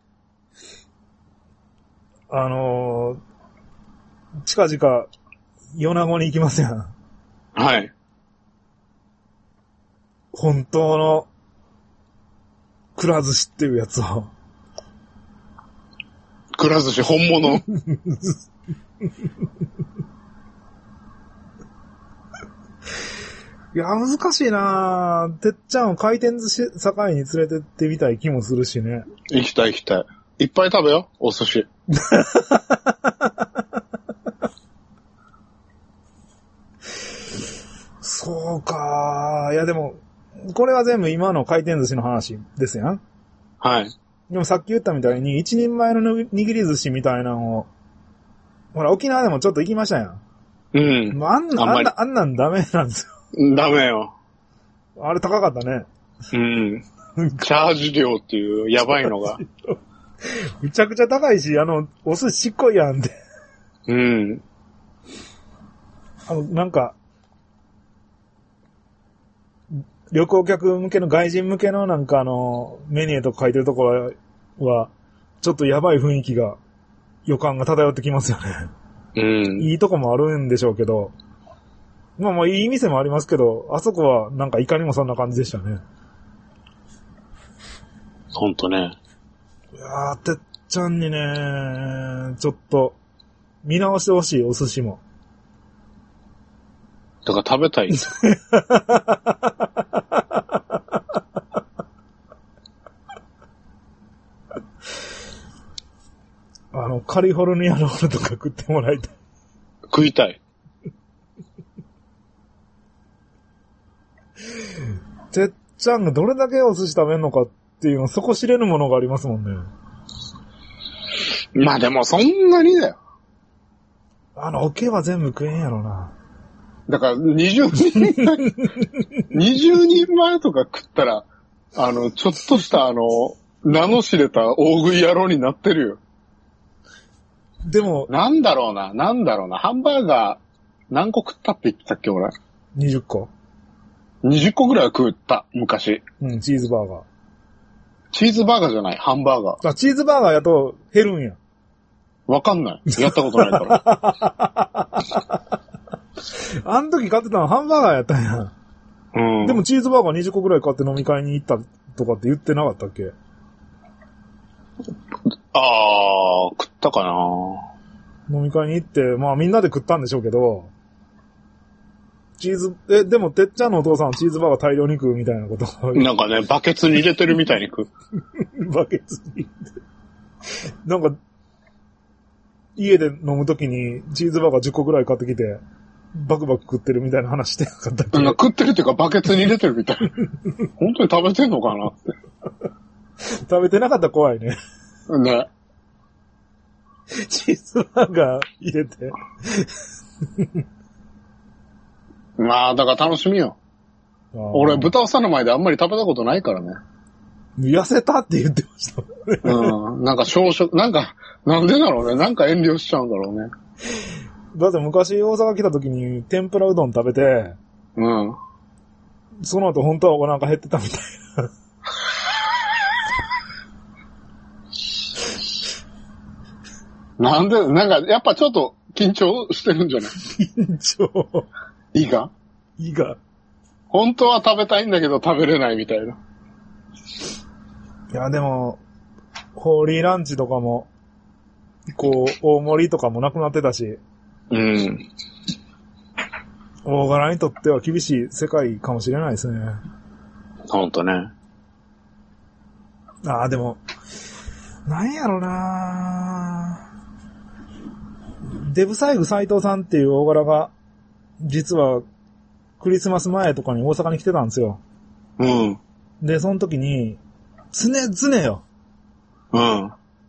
あのー、近々、米子に行きますやん。 はい。 本当の、くら寿司っていうやつを。 くら寿司本物。 いや、難しいなぁ。てっちゃんを回転寿司境に連れてってみたい気もするしね。 行きたい行きたい。いっぱい食べよ、お寿司。 そうかー。いやでも、これは全部今の回転寿司の話ですやん。 はい。 でもさっき言ったみたいに、一人前の握り寿司みたいなのを、ほら、沖縄でもちょっと行きましたやん。 うん。 あんな、あんな、あんなんダメなんですよ。ダメよ。 あれ高かったね。 うん。チャージ料っていうやばいのが。 めちゃくちゃ高いし、あの、お寿司しっこいやんって。 うん。 あの、なんか、旅行客向けの外人向けのなんかあの、メニューとか書いてるところは、ちょっとやばい雰囲気が、予感が漂ってきますよね。 うん。 いいとこもあるんでしょうけど、まあまあいい店もありますけど、あそこはなんかいかにもそんな感じでしたね。 ほんとね。 いやー、てっちゃんにね、ちょっと、見直してほしい、お寿司も。 だから食べたい。 あの、カリフォルニアロールとか食ってもらいたい。 食いたい。 てっちゃんがどれだけお寿司食べんのかっていうの、そこ知れるものがありますもんね。 まあでもそんなにだよ。 あの、おけは全部食えんやろな。 だから、にじゅうにんまえ、にじゅうにんまえとか食ったら、あの、ちょっとしたあの、名の知れた大食い野郎になってるよ。 でも、 なんだろうな、なんだろうな、ハンバーガー何個食ったって言ってたっけ、俺。 にじゅっこ。 にじゅっこぐらいは食った、昔。 うん、チーズバーガー。 チーズバーガーじゃない、ハンバーガー。 あ、チーズバーガーやと減るんや。 わかんない。やったことないから。 あん時買ってたのハンバーガーやったんや。 うん。 でもチーズバーガーにじゅっこぐらい買って飲み会に行ったとかって言ってなかったっけ？ あー、食ったかな。 飲み会に行って、まあみんなで食ったんでしょうけど、チーズ、え、でもてっちゃんのお父さんはチーズバーガー大量に食うみたいなこと。 なんかね、バケツに入れてるみたいに食う。 バケツに。なんか、家で飲むときにチーズバーガーじゅっこぐらい買ってきて、バクバク食ってるみたいな話してなかったっけ？ なんか食ってるっていうかバケツに入れてるみたい。本当に食べてんのかなって。 食べてなかったら怖いね。 ね。 チーズバーガー入れて。 まあ、だから楽しみよ。俺、豚尾さんの前であんまり食べたことないからね。 痩せたって言ってました。 うん。なんか小食、なんか、なんでだろうね。なんか遠慮しちゃうんだろうね。 だって昔大阪来た時に天ぷらうどん食べて、 うん。 その後本当はお腹減ってたみたいな。なんで、なんか、やっぱちょっと緊張してるんじゃない？ 緊張。 胃が胃が。 本当は食べたいんだけど食べれないみたいな。 いや、でも、ホーリーランチとかも、こう、大盛りとかもなくなってたし、 うん。 大柄にとっては厳しい世界かもしれないですね。 ほんとね。 ああ、でも、なんやろなデブサイグ斎藤さんっていう大柄が、実は、クリスマス前とかに大阪に来てたんですよ。 うん。 で、その時に、常々よ。 うん。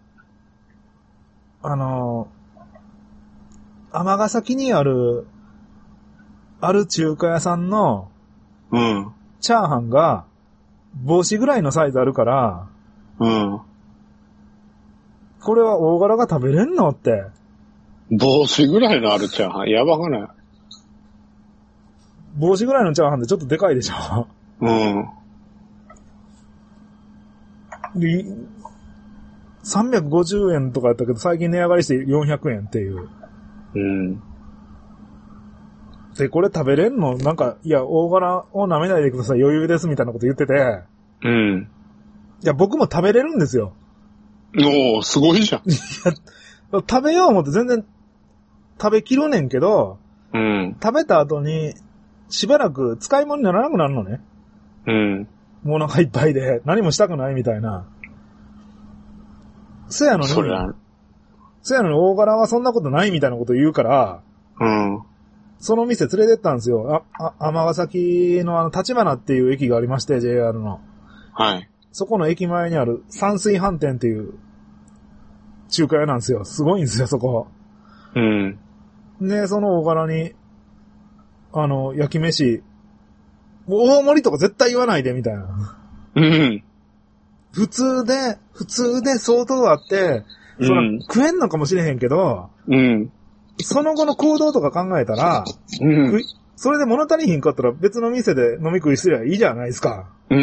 あの、尼崎にある、ある中華屋さんの、 うん。 チャーハンが、帽子ぐらいのサイズあるから、 うん。 これは大柄が食べれんのって。 帽子ぐらいのあるチャーハン、やばくない？ 帽子ぐらいのチャーハンってちょっとでかいでしょ？ うん。 で、さんびゃくごじゅうえんとかやったけど、最近値上がりしてよんひゃくえんっていう。 うん。 で、これ食べれんの？なんか、いや、大柄を舐めないでください、余裕ですみたいなこと言ってて。 うん。 いや、僕も食べれるんですよ。 おー、すごいじゃん。 いや、食べよう思って全然食べきるねんけど、 うん。 食べた後に、 しばらく使い物にならなくなるのね。 うん。 もうお腹いっぱいで、何もしたくないみたいな。そやのに、そやのに大柄はそんなことないみたいなこと言うから、 うん。 その店連れてったんですよ。あ、あ、尼崎のあの、立花っていう駅がありまして、ジェイアール の。 はい。 そこの駅前にある山水飯店っていう中華屋なんですよ。すごいんですよ、そこ。 うん。 で、その大柄に、あの、焼き飯、大盛りとか絶対言わないで、みたいな。 うん。 普通で、普通で相当あって、そら、うん、食えんのかもしれへんけど、 うん。 その後の行動とか考えたら、 うん。 それで物足りひんかったら別の店で飲み食いすりゃいいじゃないですか。 うん。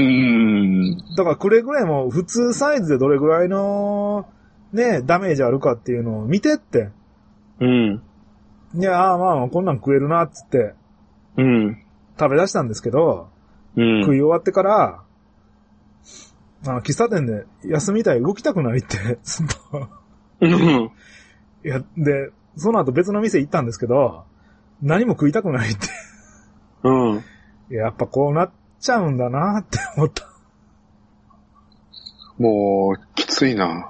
だからくれぐれも普通サイズでどれぐらいの、ね、ダメージあるかっていうのを見てって。 うん。 いや、まあこんなん食えるな、っつって。 うん。 食べ出したんですけど、 うん。 食い終わってから、あの、喫茶店で休みたい、動きたくないって、ずっと。 うん。 いや、で、その後別の店行ったんですけど、何も食いたくないって。 うん。 やっぱこうなっちゃうんだなって思った。 もう、きついな。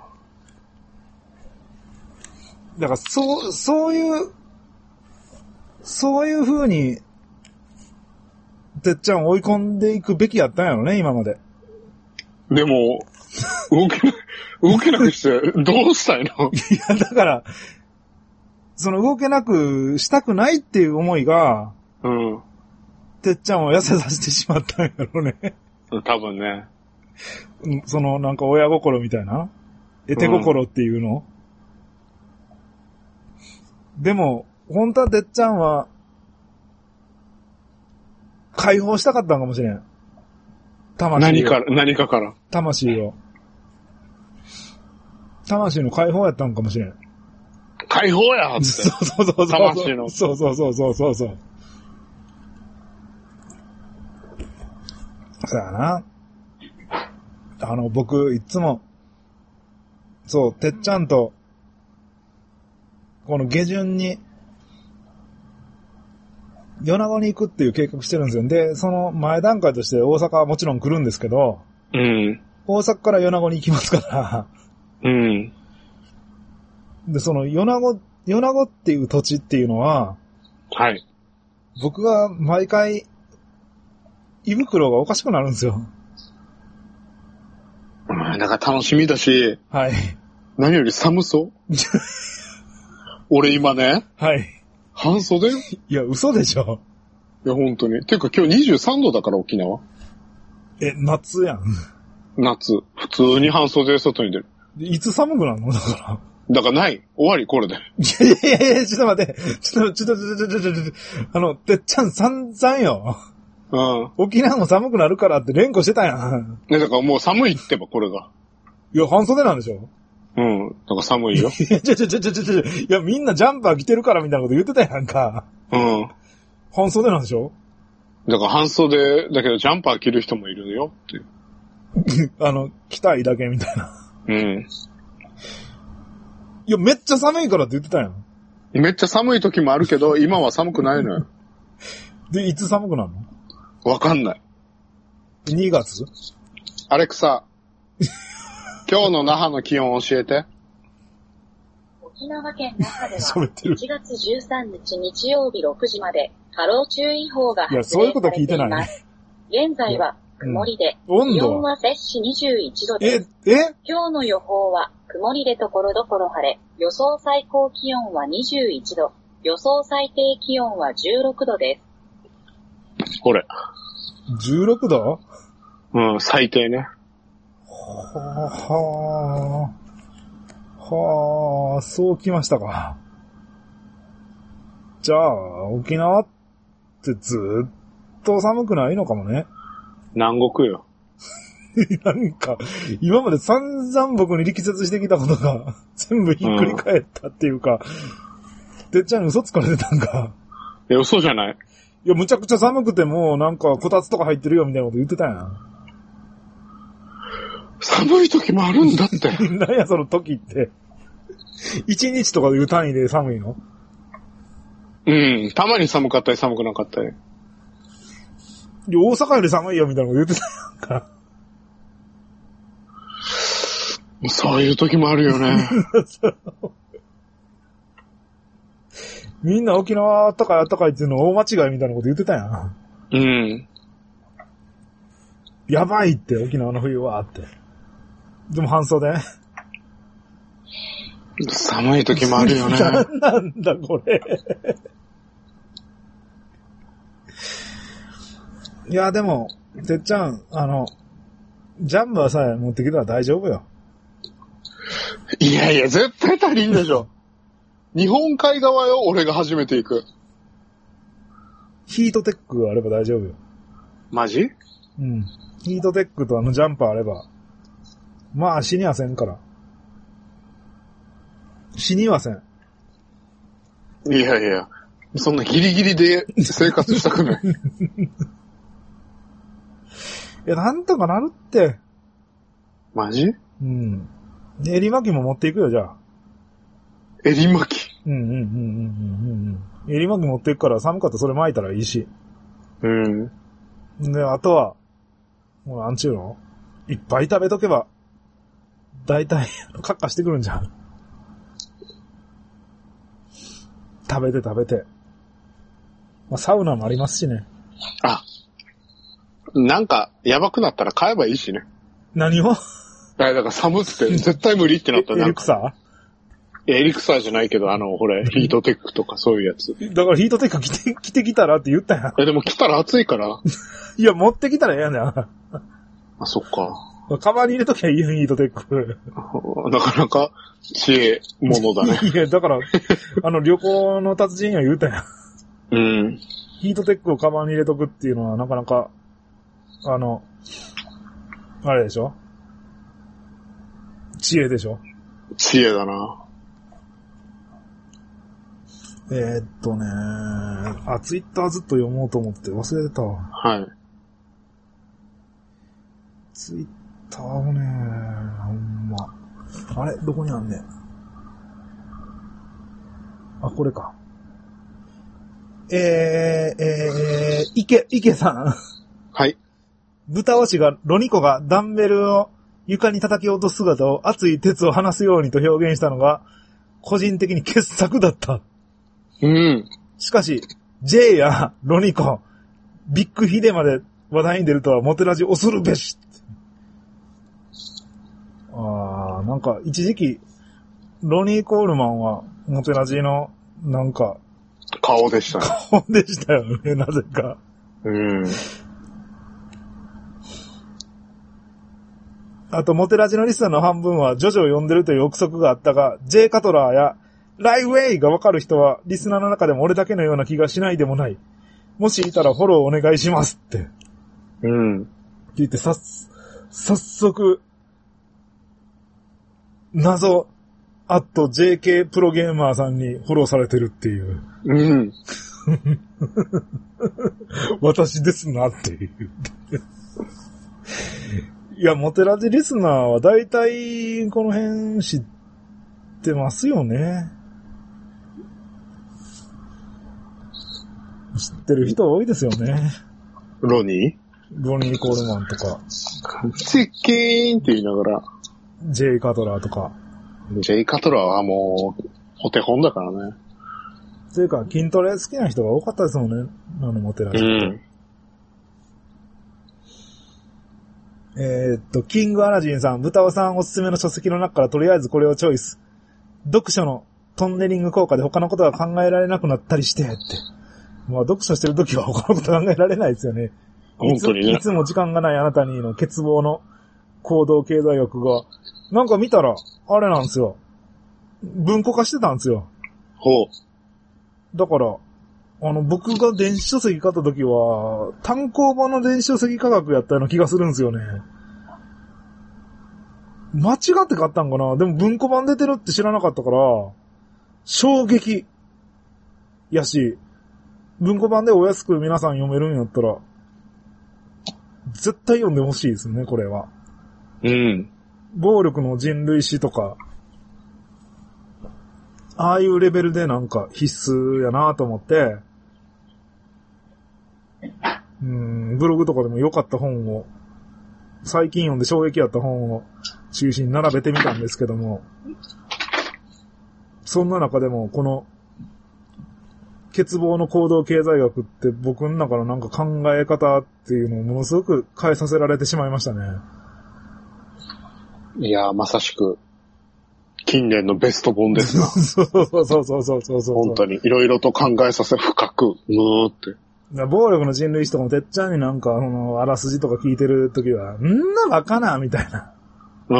だから、そう、そういう、そういう風に、てっちゃんを追い込んでいくべきやったんやろね、今まで。 でも、動けな、動けなくして、どうしたいの？ いや、だから、その動けなくしたくないっていう思いが、 うん。 てっちゃんを痩せさせてしまったんやろね。 多分ね。 その、なんか親心みたいな。えて心っていうの、うん、でも、本当はてっちゃんは、解放したかったんかもしれん。魂を。 何から、何かから。 魂を。魂の解放やったんかもしれん。 解放やって。 そうそうそうそう。 魂の。 そうそうそうそうそうそう。そうやな。あの、僕、いつも、そう、てっちゃんと、この下旬に、米子に行くっていう計画してるんですよ。で、その前段階として大阪はもちろん来るんですけど、 うん。 大阪から米子に行きますから、 うん。 で、その米子、米子っていう土地っていうのは、 はい。 僕が毎回、胃袋がおかしくなるんですよ。 なんか楽しみだし、 はい。 何より寒そう俺今ね、 はい。 半袖よ。 いや、嘘でしょ。 いや、本当に。てか今日にじゅうさんどだから沖縄。 え、夏やん。 夏。普通に半袖で外に出る。 いつ寒くなるのだから。 だからない。終わり、これで。 いやいやいや、ちょっと待って。ちょっと、ちょっと、ちょっと、ちょっと、ちょっと、あの、てっちゃん散々よ。 うん。 沖縄も寒くなるからって連呼してたやん。 ね、だからもう寒いってば、これが。 いや、半袖なんでしょ？ うん。だから寒いよ。 いや、ちょちょちょちょちょちょ、いや、みんなジャンパー着てるからみたいなこと言ってたやんか。 うん。 半袖なんでしょ？ だから半袖だけどジャンパー着る人もいるよっていう。 あの、着たいだけみたいな。 うん。 いや、めっちゃ寒いからって言ってたやん。 めっちゃ寒い時もあるけど、今は寒くないのよ。 で、いつ寒くなるの？ わかんない。 にがつ？ アレクサ、今日の那覇の気温教えて。 沖縄県那覇ではいちがつじゅうさんにち日曜日ろくじまで波浪注意報が発令されています。いや、そういうこと聞いてない。現在は曇りで、うん、気温は摂氏にじゅういちどです。 え、え？ 今日の予報は曇りでところどころ晴れ、予想最高気温はにじゅういちど、予想最低気温はじゅうろくどです。 これ。 じゅうろくど？ うん、最低ね。 はあ、はあ、はあ、そうきましたか。じゃあ、沖縄ってずーっと寒くないのかもね。 南国よ。 なんか、今まで散々僕に力説してきたことが、全部ひっくり返ったっていうか、うん、てっちゃん嘘つかれてたんか。 いや、嘘じゃない。 いや、むちゃくちゃ寒くてもう、なんか、こたつとか入ってるよみたいなこと言ってたやん。 寒い時もあるんだって。 何や、その時って。一日とかでいう単位で寒いの？ うん、たまに寒かったり寒くなかったり。 いや、大阪より寒いよみたいなこと言ってたやんか。 そういう時もあるよね。 みんな沖縄あったかいあったかいっていうの大間違いみたいなこと言ってたやん。 うん。 やばいって沖縄の冬はって。でも半袖寒い時もあるよね。 なんなんだこれ。いやでも、てっちゃん、あの、ジャンバーさえ持ってきたら大丈夫よ。 いやいや、絶対足りんでしょ。日本海側よ、俺が初めて行く。 ヒートテックがあれば大丈夫よ。 マジ？ うん。ヒートテックとあのジャンパーあれば。まあ死にはせんから。死にはせん。 いやいや、そんなギリギリで生活したくない。いや、なんとかなるって。 マジ？ うん。襟巻きも持っていくよ、じゃあ。 襟巻き？ うんうんうんうんうんうん。襟巻き持っていくから寒かったらそれ巻いたらいいし。 うん。 で、あとは、もうなんちゅうの？いっぱい食べとけば、だいたい、カッカしてくるんじゃん。食べて食べて。まあ、サウナもありますしね。 あ。なんか、やばくなったら買えばいいしね。 何を？ だから寒くて絶対無理ってなったらエリクサー？エリクサーじゃないけど、あの、ほれ、ヒートテックとかそういうやつ。 だからヒートテック着て、着てきたらって言ったやん。 え、でも来たら暑いから。 いや、持ってきたらええやん。あ、 そっか。 カバンに入れときゃいいよ、ヒートテック。 なかなか、知恵ものだね。 いや、だから、あの、旅行の達人は言うたやん。うん。 ヒートテックをカバンに入れとくっていうのは、なかなか、あの、あれでしょ？知恵でしょ？ 知恵だな。 えー、っとねあ、ツイッターずっと読もうと思って忘れてたわ。 はい。 ツイッターをねほんま。あれどこにあんねん。あ、これか。えー、えー、池、池さん。 はい。 豚推しが、ロニコがダンベルを床に叩き落とす姿を熱い鉄を離すようにと表現したのが、個人的に傑作だった。 うん。 しかし、J やロニコ、ビッグヒデまで話題に出るとはモテラジ恐るべし。あー、なんか一時期、ロニー・コールマンはモテラジの、なんか、 顔でしたね。 顔でしたよね、なぜか。 うん。 あと、モテラジのリスナーの半分はジョジョを読んでるという憶測があったが、J カトラーやライウェイがわかる人は、リスナーの中でも俺だけのような気がしないでもない。もしいたらフォローお願いしますって。 うん。 聞いて、さっ、早速、謎、あと ジェーケー プロゲーマーさんにフォローされてるっていう。 うん。 私ですなっていう。いや、モテラジリスナーは大体この辺知ってますよね。知ってる人多いですよね。 ロニー？ ロニー・コールマンとか。 チッキーンって言いながら。 ジェイ・カトラーとか。 ジェイ・カトラーはもう、お手本だからね。 というか、筋トレ好きな人が多かったですもんね。あの、モテラジ。うん。えー、っと、キングアラジンさん、豚尾さんおすすめの書籍の中からとりあえずこれをチョイス。読書のトンネリング効果で他のことが考えられなくなったりして、って。まあ、読書してるときは他のこと考えられないですよね。 本当にね。 いつも時間がないあなたにの欠乏の行動経済欲が、なんか見たら、あれなんですよ。文庫化してたんですよ。 ほう。 だから、あの、僕が電子書籍買ったときは、単行本の電子書籍価格やったような気がするんですよね。間違って買ったんかな？でも文庫版出てるって知らなかったから、衝撃やし、文庫版でお安く皆さん読めるんやったら、絶対読んでほしいですよね、これは。 うん。 暴力の人類史とか、ああいうレベルでなんか必須やなと思って、うん、 ブログとかでも良かった本を、最近読んで衝撃やった本を中心に並べてみたんですけども、そんな中でもこの欠乏の行動経済学って僕の中のなんか考え方っていうのをものすごく変えさせられてしまいましたね。 いやー、まさしく近年のベスト本ですな。 そうそうそうそうそうそうそう。 本当にいろいろと考えさせる深く、むーって。 暴力の人類史とかもてっちゃんになんかあのあらすじとか聞いてるときは、んなバカなみたいな。 うん。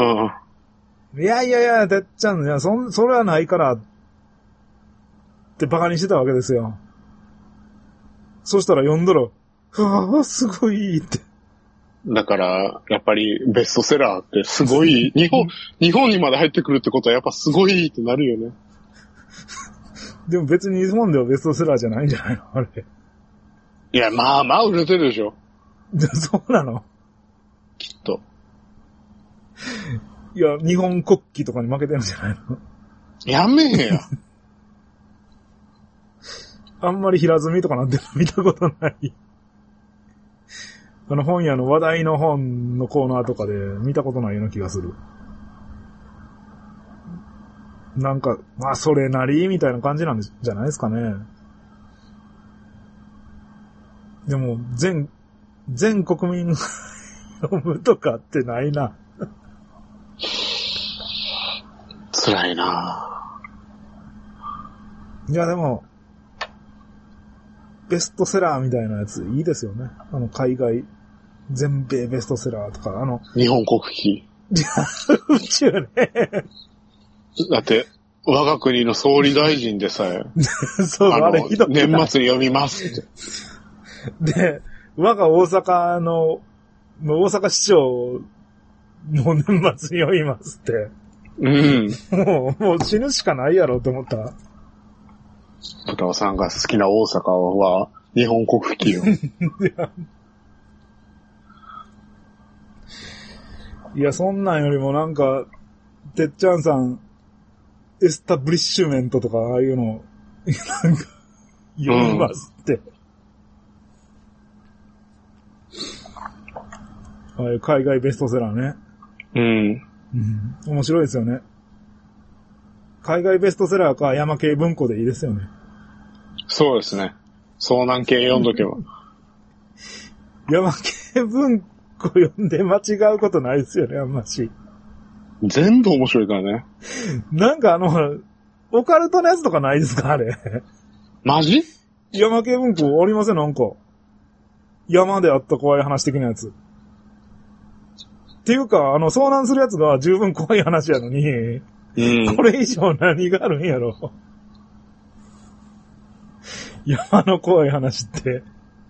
いやいやいや、てっちゃん、いや、そ、それはないから、ってバカにしてたわけですよ。そしたら読んだら、うわぁ、すごいって。 だから、やっぱりベストセラーってすごい、日本、日本にまで入ってくるってことはやっぱすごいってなるよね。 でも別に日本ではベストセラーじゃないんじゃないのあれ。 いや、まあまあ売れてるでしょ。 そうなのきっと。 いや、日本国旗とかに負けてるんじゃないのやめえや。 あんまり平積みとかなんて見たことない。あの本屋の話題の本のコーナーとかで見たことないような気がする。なんか、まあそれなりみたいな感じなんじゃないですかね。でも、全、全国民が読むとかってないな。 辛いな。 いやでも、ベストセラーみたいなやついいですよね。あの海外、全米ベストセラーとか、あの。 日本国旗。 いや、宇宙ね。 だって、我が国の総理大臣でさえ、 そう、あれひどくない。 年末に読みますって。 で、我が大阪の、大阪市長の年末に読みますって。 うん。 もう、もう死ぬしかないやろと思った。 豚尾さんが好きな大阪は日本国旗よ。 いや、いや、そんなんよりもなんか、てっちゃんさん、エスタブリッシュメントとかああいうの、なんか、読みますって。うん、ああいう海外ベストセラーね。 うん。 うん。面白いですよね。海外ベストセラーか山系文庫でいいですよね。 そうですね。遭難系読んどけば。 山系文庫読んで間違うことないですよね、あんまし。 全部面白いからね。 なんかあの、オカルトのやつとかないですかあれ。 マジ？ 山系文庫ありませんなんか。山であった怖い話的なやつ。っていうか、あの、遭難するやつが十分怖い話やのに、うん、これ以上何があるんやろ。山の怖い話って。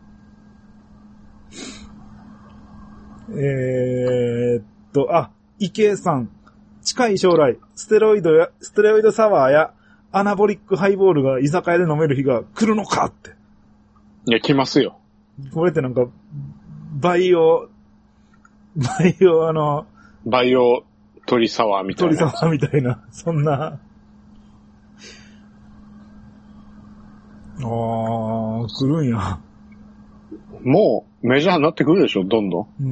えーっと、あ、池江さん。近い将来、ステロイドや、ステロイドサワーやアナボリックハイボールが居酒屋で飲める日が来るのかって。 いや、来ますよ。 これってなんか、バイオ、バイオあの、 バイオ鳥サワーみたいな。 鳥サワーみたいな、そんな。あー、来るんや。 もうメジャーになってくるでしょ、どんどん。 うん。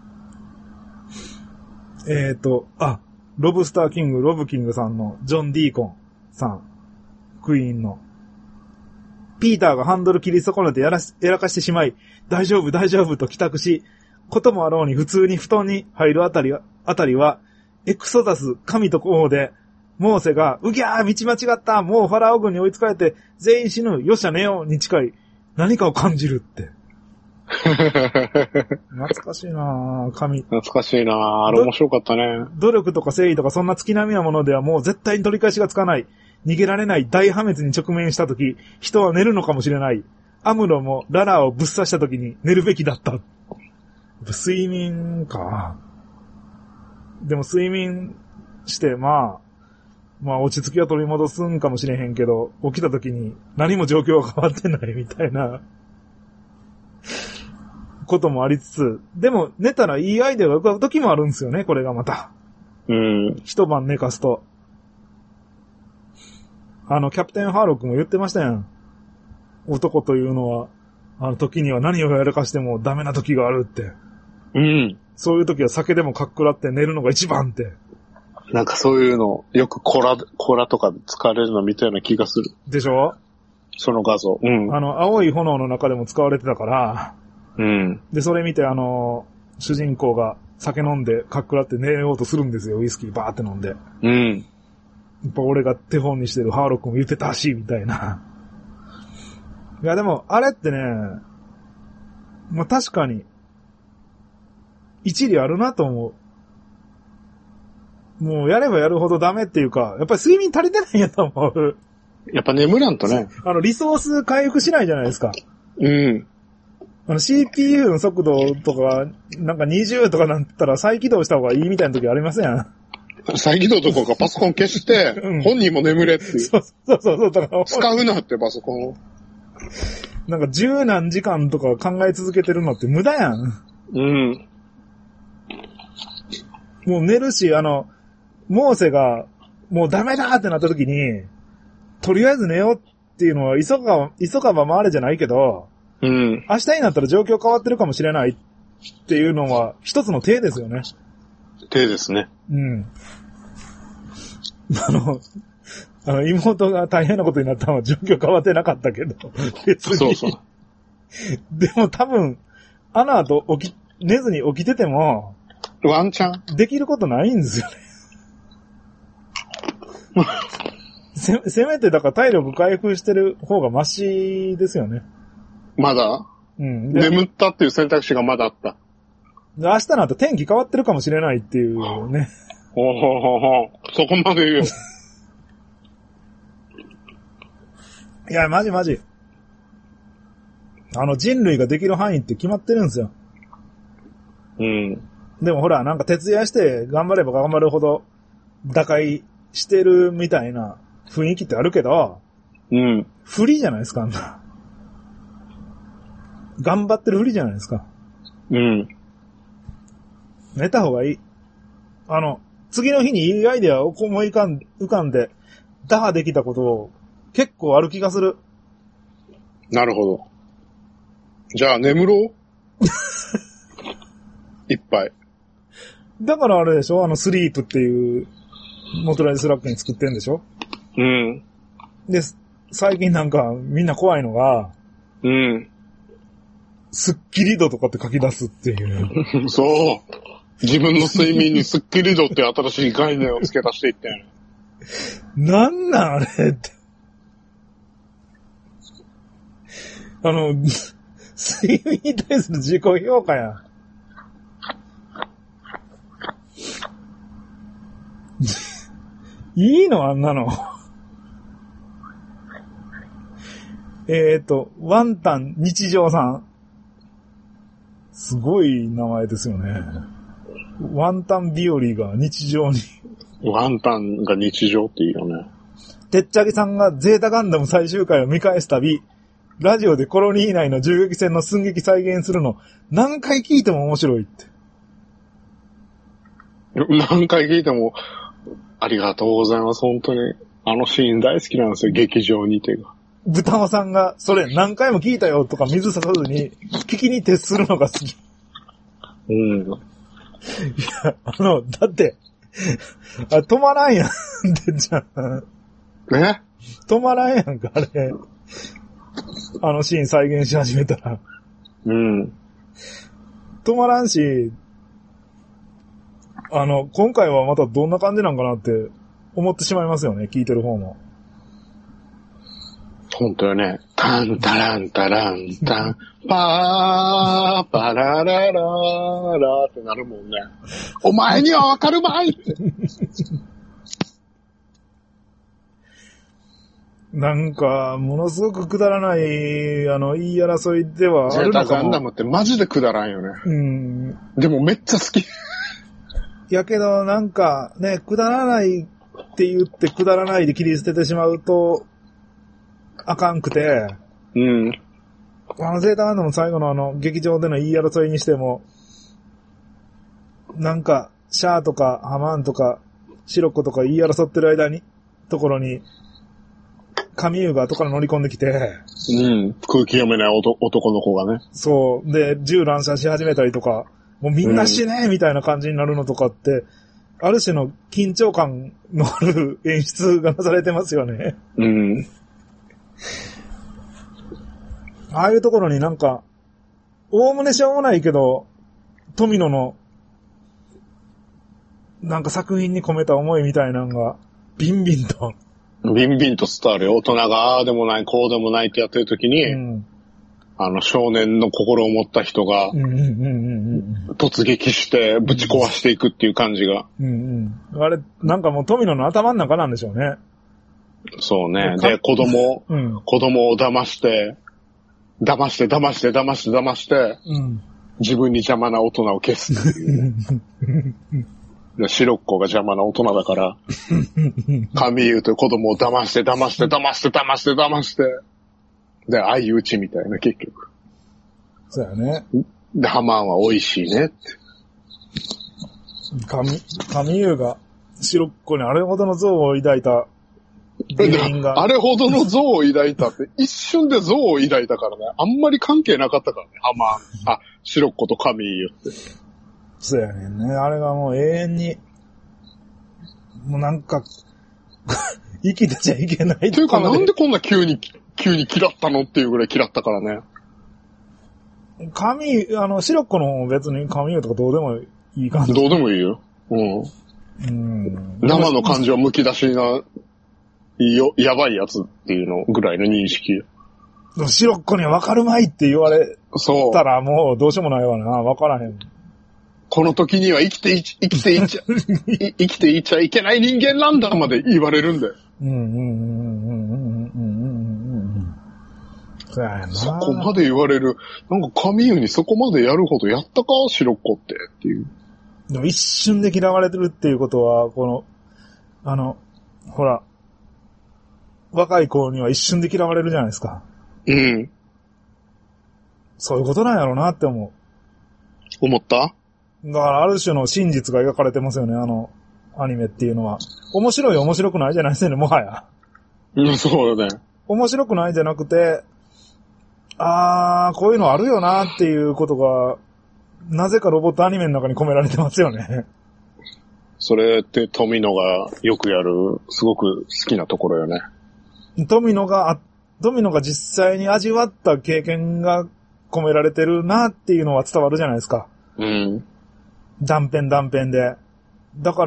えーと、あ、ロブスターキング、ロブキングさんのジョン・ディーコンさん。クイーンの。ピーターがハンドル切り損ねてやらし、やらかしてしまい、大丈夫、大丈夫と帰宅し、こともあろうに普通に布団に入るあたりは、あたりは、エクソダス、神と王で、モーセが、うぎゃー、道間違った、もうファラオ軍に追いつかれて、全員死ぬ、よっしゃ寝ように近い、何かを感じるって。懐かしいなぁ、神。 懐かしいなぁ、あれ面白かったね。 努力とか誠意とかそんな月並みなものではもう絶対に取り返しがつかない。逃げられない大破滅に直面したとき、人は寝るのかもしれない。アムロもララをぶっ刺したときに寝るべきだった。睡眠か。でも睡眠して、まあ、まあ落ち着きは取り戻すんかもしれへんけど、起きたときに何も状況が変わってないみたいなこともありつつ、でも寝たらいいアイデアが浮かぶときもあるんですよね、これがまた。 うん。 一晩寝かすと。あの、キャプテンハーロックも言ってましたやん。男というのは、 あの時には何をやらかしてもダメな時があるって。 うん。 そういう時は酒でもかっくらって寝るのが一番って。 なんかそういうの、よくコラ、コラとかで使われるのみたいな気がする。 でしょ？ その画像。うん。 あの、青い炎の中でも使われてたから、 うん。 で、それ見てあの、主人公が酒飲んでかっくらって寝ようとするんですよ、ウイスキーバーって飲んで。 うん。 やっぱ俺が手本にしてるハーロックも言ってたし、みたいな。いやでも、あれってね、まあ、確かに、一理あるなと思う。もうやればやるほどダメっていうか、やっぱり睡眠足りてないんやと思う。 やっぱ眠らんとね。 あの、リソース回復しないじゃないですか。 うん。 あの シーピーユー の速度とか、なんかにじゅうとかなったら再起動した方がいいみたいな時ありません？ 再起動とかがパソコン消して、うん、本人も眠れっていう。 そうそうそうそう。だから使うなってパソコンを。 なんか十何時間とか考え続けてるのって無駄やん。 うん。 もう寝るし、あの、モーセがもうダメだってなった時に、とりあえず寝ようっていうのは急がば、急がば回れじゃないけど、 うん。 明日になったら状況変わってるかもしれないっていうのは一つの手ですよね。 手ですね。 うん。あの、あの妹が大変なことになったのは状況変わってなかったけど、別に。 そうそう。 でも多分、あの後起き、寝ずに起きてても、 ワンチャンできることないんですよね。せ、せめてだから体力回復してる方がマシですよね。 まだうん。眠ったっていう選択肢がまだあった。 明日なんて天気変わってるかもしれないっていうね。 ほうほうほうほう。そこまで言う。 いや、マジマジ。あの人類ができる範囲って決まってるんですよ。 うん。 でもほら、なんか徹夜して頑張れば頑張るほど打開してるみたいな雰囲気ってあるけど、 うん。 不利じゃないですか、あんな。頑張ってる不利じゃないですか。 うん。 寝た方がいい。あの、次の日にいいアイデアを思い浮かん、浮かんで、打破できたことを結構ある気がする。 なるほど。じゃあ眠ろういっぱい。 だからあれでしょ、あのスリープっていうモトライスラックに作ってんでしょ。 うん。 で、最近なんかみんな怖いのが、 うん。 スッキリ度とかって書き出すっていう。 そう。自分の睡眠にスッキリ度って新しい概念を付け足していってん。 なんなんあれって。あの、睡眠に対する自己評価や。いいのあんなの。えっと、ワンタン日常さん。すごい名前ですよね。ワンタン日和が日常に。 ワンタンが日常っていいよね。 てっちゃぎさんがゼータガンダム最終回を見返すたび、ラジオでコロニー内の銃撃戦の寸劇再現するの、何回聞いても面白いって。 何回聞いても、ありがとうございます。本当に。あのシーン大好きなんですよ、劇場にてが。 豚尾さんが、それ何回も聞いたよとか水ささずに、聞きに徹するのが好き。 うん。 いや、あの、だって、あ止まらんやんってじゃん。 え止まらんやんか、あれ。あのシーン再現し始めたら。 うん。 止まらんし、あの、今回はまたどんな感じなんかなって思ってしまいますよね、聞いてる方も。 本当よね。タンタランタランタン、パー、パラララーラーってなるもんね。お前にはわかるまいって。 なんか、ものすごくくだらない、あの、言い争いではあるのかも。 ゼータガンダムってマジでくだらんよね。 うん。 でもめっちゃ好き。 やけど、なんか、ね、くだらないって言ってくだらないで切り捨ててしまうと、あかんくて。 うん。 あの、ゼータガンダム最後のあの、劇場での言い争いにしても、なんか、シャアとかハマーンとか、シロッコとか言い争ってる間に、ところに、 神優が後から乗り込んできて。 うん。空気読めない男の子がね。 そう。で、銃乱射し始めたりとか、もうみんな死ねーみたいな感じになるのとかって、うん、ある種の緊張感のある演出がなされてますよね。 うん。 ああいうところになんか、おおむねしょうもないけど、富野の、なんか作品に込めた思いみたいなのが、ビンビンと。 ビンビンと伝わるよ。大人がああでもない、こうでもないってやってる時に、うん、あの少年の心を持った人が、突撃してぶち壊していくっていう感じが。 うんうん、あれ、なんかもう富野の頭の中なんでしょうね。 そうね。で、子供、うん、子供を騙して、騙して騙して騙して騙して、うん、自分に邪魔な大人を消すっていう、ね。で、白っ子が邪魔な大人だから、神優と子供を騙して騙して騙して騙して騙して、で、相打ちみたいな結局。 そうやね。 で、ハマンは美味しいねって。 神、神優が白っ子にあれほどの像を抱いた原因が。 あれほどの像を抱いたって、一瞬で像を抱いたからね、あんまり関係なかったからね、ハマン、あ、白っ子と神優って。 そうやねんね。あれがもう永遠に、もうなんか、生きてちゃいけないというか、なんでこんな急に、急に嫌ったのっていうぐらい嫌ったからね。 神、あの、白っ子の別に神優とかどうでもいい感じ。 どうでもいいよ。うん。うん。生の感情むき出しな、よ、やばいやつっていうのぐらいの認識。 白っ子には分かるまいって言われたらもうどうしようもないわな。分からへん。 この時には生きてい、生きていちゃ、生きていちゃいけない人間なんだまで言われるんだよ。うんうんうんうんうんうんうんうん。そうやな。そこまで言われる。なんか神優にそこまでやるほどやったか白っ子ってっていう。 でも一瞬で嫌われてるっていうことは、この、あの、ほら、若い子には一瞬で嫌われるじゃないですか。 うん。 そういうことなんやろうなって思う。 思った？ だからある種の真実が描かれてますよね、あの、アニメっていうのは。面白い面白くないじゃないですよね、もはや。 うん、そうよね。 面白くないじゃなくて、あー、こういうのあるよなっていうことが、なぜかロボットアニメの中に込められてますよね。 それって富野がよくやる、すごく好きなところよね。 富野が、富野が実際に味わった経験が込められてるなっていうのは伝わるじゃないですか。 うん。 断片断片で。だから、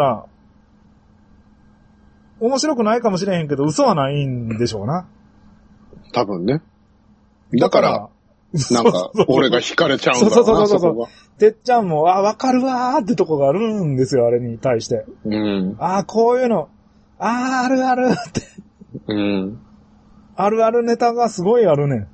面白くないかもしれへんけど、嘘はないんでしょうな。 多分ね。だから、なんか、俺が惹かれちゃうんだろうな、そうそうそうそう。 てっちゃんも、あ、わかるわーってとこがあるんですよ、あれに対して。 うん。 あ、こういうの、あー、あるあるって。 うん。 あるあるネタがすごいあるねん。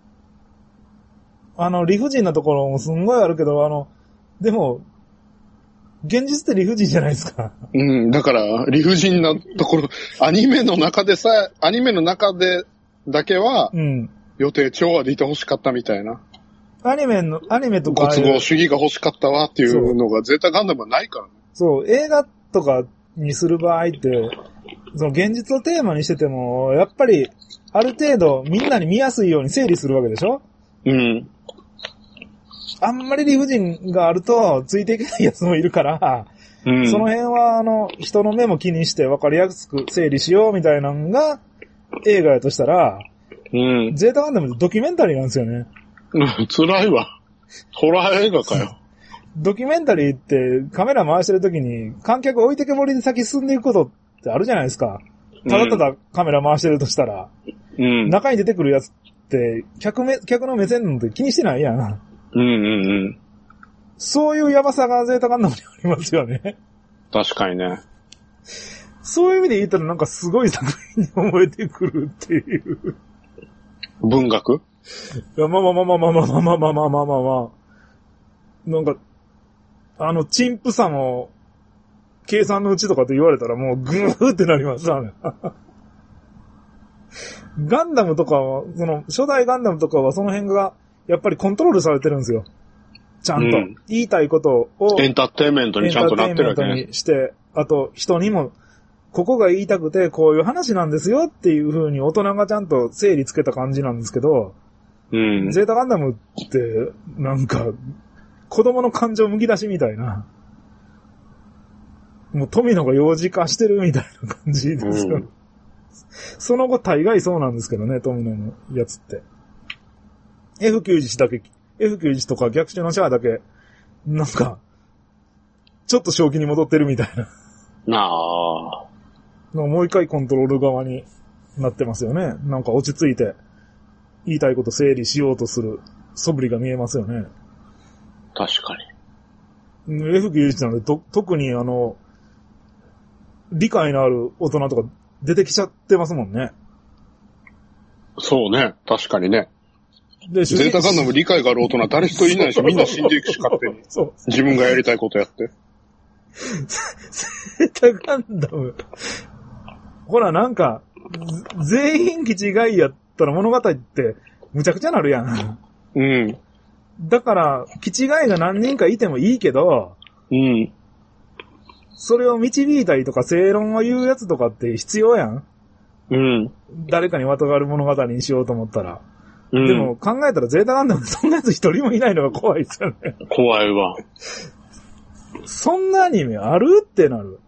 あの、理不尽なところもすんごいあるけど、あの、でも、現実って理不尽じゃないですか。 うん、だから理不尽なところ、アニメの中でさ、アニメの中でだけは、うん、予定調和でいて欲しかったみたいな。 アニメの、アニメとか。 ご都合主義が欲しかったわっていうのがゼータガンダムはないからね。 そう、映画とかにする場合って、その現実をテーマにしてても、やっぱり、ある程度みんなに見やすいように整理するわけでしょ？ うん。 あんまり理不尽があると、ついていけないやつもいるから、うん、その辺は、あの、人の目も気にして分かりやすく整理しようみたいなのが、映画やとしたら、うん。ゼータガンダムってドキュメンタリーなんですよね。 うん、辛いわ。ホラー映画かよ。 ドキュメンタリーってカメラ回してる時に観客置いてけぼりで先進んでいくことってあるじゃないですか。ただただカメラ回してるとしたら、うん、中に出てくるやつって客目、客の目線なんて気にしてないやん。 うんうんうん。 そういうヤバさがゼータガンダムにありますよね。 確かにね。 そういう意味で言ったらなんかすごい作品に思えてくるっていう。 文学？ いや、まあまあまあまあまあまあまあまあまあまあまあまあまあ。なんか、あの、陳腐さの計算のうちとかって言われたらもうグーってなりますわね。ガンダムとかは、その、初代ガンダムとかはその辺が、やっぱりコントロールされてるんですよ。ちゃんと。うん、言いたいことを。 エンターテインメントにちゃんとなってるわけね。エンターテインメントにして、あと人にもここが言いたくて、こういう話なんですよっていう風に大人がちゃんと整理つけた感じなんですけど、 うん。 ゼータガンダムって、なんか、子供の感情むき出しみたいな。もう富野が幼児化してるみたいな感じですよ。うん、その後大概そうなんですけどね、富野のやつって。エフきゅうじゅういち だけ、エフきゅうじゅういち とか逆襲のシャアだけ、なんか、ちょっと正気に戻ってるみたいな。 なあ。 もう一回コントロール側になってますよね。なんか落ち着いて、言いたいこと整理しようとする素振りが見えますよね。 確かに。エフきゅうじゅういち なので、と、特にあの、理解のある大人とか出てきちゃってますもんね。 そうね。確かにね。で、ゼータガンダム理解がある大人誰一人いないし、みんな死んでいくし勝手に。そう自分がやりたいことやって。 ゼータガンダム。ほら、なんか、全員気違いやったら物語ってむちゃくちゃなるやん。 うん。 だから、気違いが何人かいてもいいけど、 うん。 それを導いたりとか正論を言うやつとかって必要やん。 うん。 誰かにまとがる物語にしようと思ったら。うん、でも考えたらゼータガンダムそんなやつ一人もいないのが怖いですよね。 怖いわ。 そんなアニメあるってなる。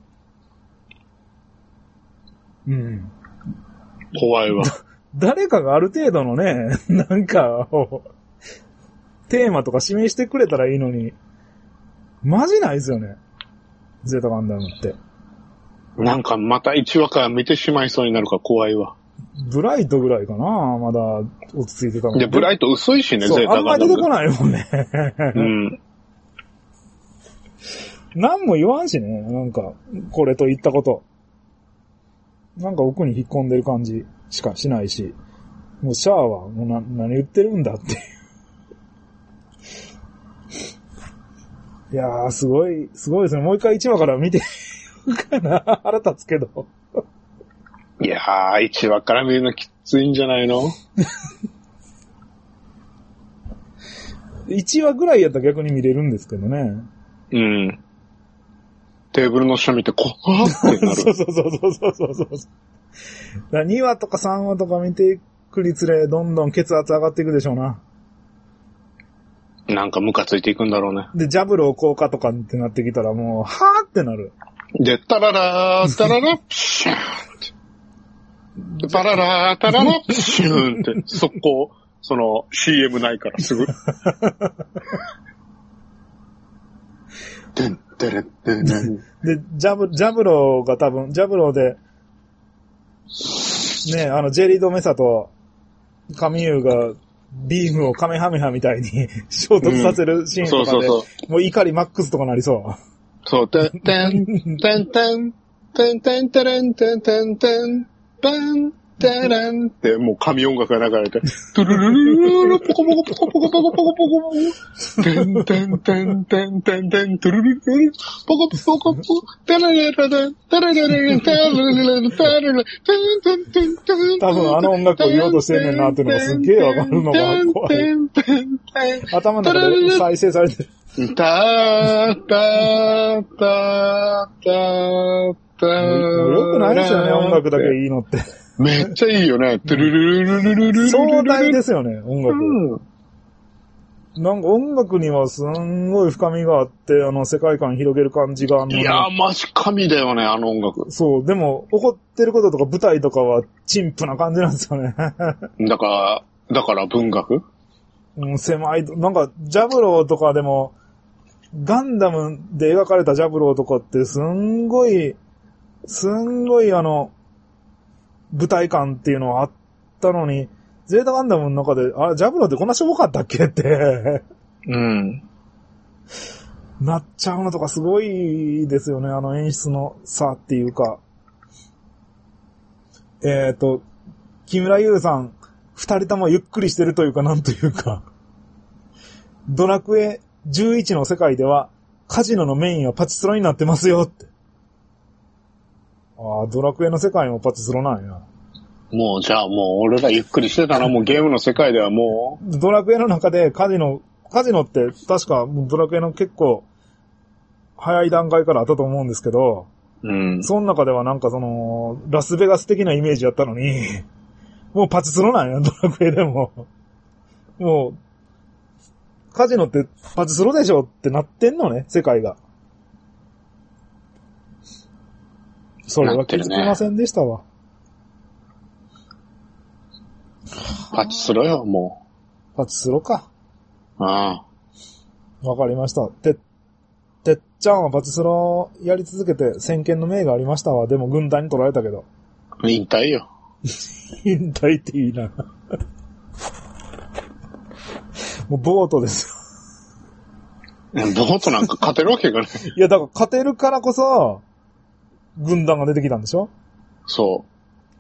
うん。 怖いわ。 誰かがある程度のね、なんか、テーマとか指名してくれたらいいのに、マジないですよね。ゼータガンダムって。 なんかまた一話から見てしまいそうになるから怖いわ。 ブライトぐらいかなまだ落ち着いてたの。 で、ブライト薄いしね、ゼータガンダム。 あんまり出てこないもんね。 うん。 何も言わんしね、なんか、これと言ったこと。なんか奥に引っ込んでる感じしかしないし、もうシャアはもうな何言ってるんだっていう。いやー、すごい、すごいですね。もう一回一話から見てようかな。腹立つけど。 いやー、一話から見るのきついんじゃないの？ 一話ぐらいやったら逆に見れるんですけどね。 うん。テーブルの下見て、こわーってなる。 そうそうそうそうそうそう。だにわとかさんわとか見ていくにつれ、どんどん血圧上がっていくでしょうな。 なんかムカついていくんだろうね。 で、ジャブロー効果とかってなってきたらもう、はーってなる。 で、タララー、タララ、プシューンって。タララー、タララ、プシューンって、速攻、その シーエム ないからすぐ。でん、でれん、でん、でん。 で、ジャブ、ジャブローが多分、ジャブローで、ね、あの、ジェリードメサと、カミユーが、ビームをカメハメハみたいに衝突させるシーンとかで、うん、そうそうそう、もう怒りマックスとかなりそう。 そう、てんてん、てんてん、てんてんてれんてんてんてん、てん、てれんって、もう神音楽が流れて、トゥルルルルルル、ポコポコポコポコポコポコポコ、てんてんてんてんてんてん、トゥルルルル、ポコポコポコ、テレレレレ、テレレレレ、テレレレレ、テレレレ、テンテンテンテン。 多分あの音楽を言おうとしてんねんなっていうのがすっげえわかるのが怖い。頭の中で再生されてる。 たーたーたーたーたー。 よくないですよね、音楽だけいいのって。 めっちゃいいよね。トゥルルルルルルルル。 壮大ですよね、音楽。うん、なんか音楽にはすんごい深みがあって、あの世界観広げる感じがあるの、ね。 いやー、マジ神だよね、あの音楽。 そう、でも、起こってることとか舞台とかは、陳腐な感じなんですよね。 だから、だから文学？ うん、狭い。なんか、ジャブローとかでも、ガンダムで描かれたジャブローとかってすんごい、すんごいあの、舞台感っていうのはあったのに、ゼータガンダムの中で、あ、ジャブローってこんなしょぼかったっけって。 うん。 なっちゃうのとかすごいですよね、あの演出の差っていうか。えっと、木村優さん、二人ともゆっくりしてるというか、なんというか。ドラクエじゅういちの世界では、カジノのメインはパチスロになってますよって。ああ、ドラクエの世界もパチスロなんや。 もう、じゃあもう、俺らゆっくりしてたらもうゲームの世界ではもう。ドラクエの中でカジノ、カジノって確かドラクエの結構、早い段階からあったと思うんですけど、 うん。 その中ではなんかその、ラスベガス的なイメージやったのに、もうパチスロなんや、ドラクエでも。もう、カジノってパチスロでしょってなってんのね、世界が。それは気づきませんでしたわ。 パチスロよ、もう。パチスロか。 ああ。わかりました。て、てっちゃんはパチスロやり続けて先見の明がありましたわ。でも軍団に取られたけど。 引退よ。 引退っていいな。もうボートですよ。ボートなんか勝てるわけがない。 いや、だから勝てるからこそ、軍団が出てきたんでしょ？ そう。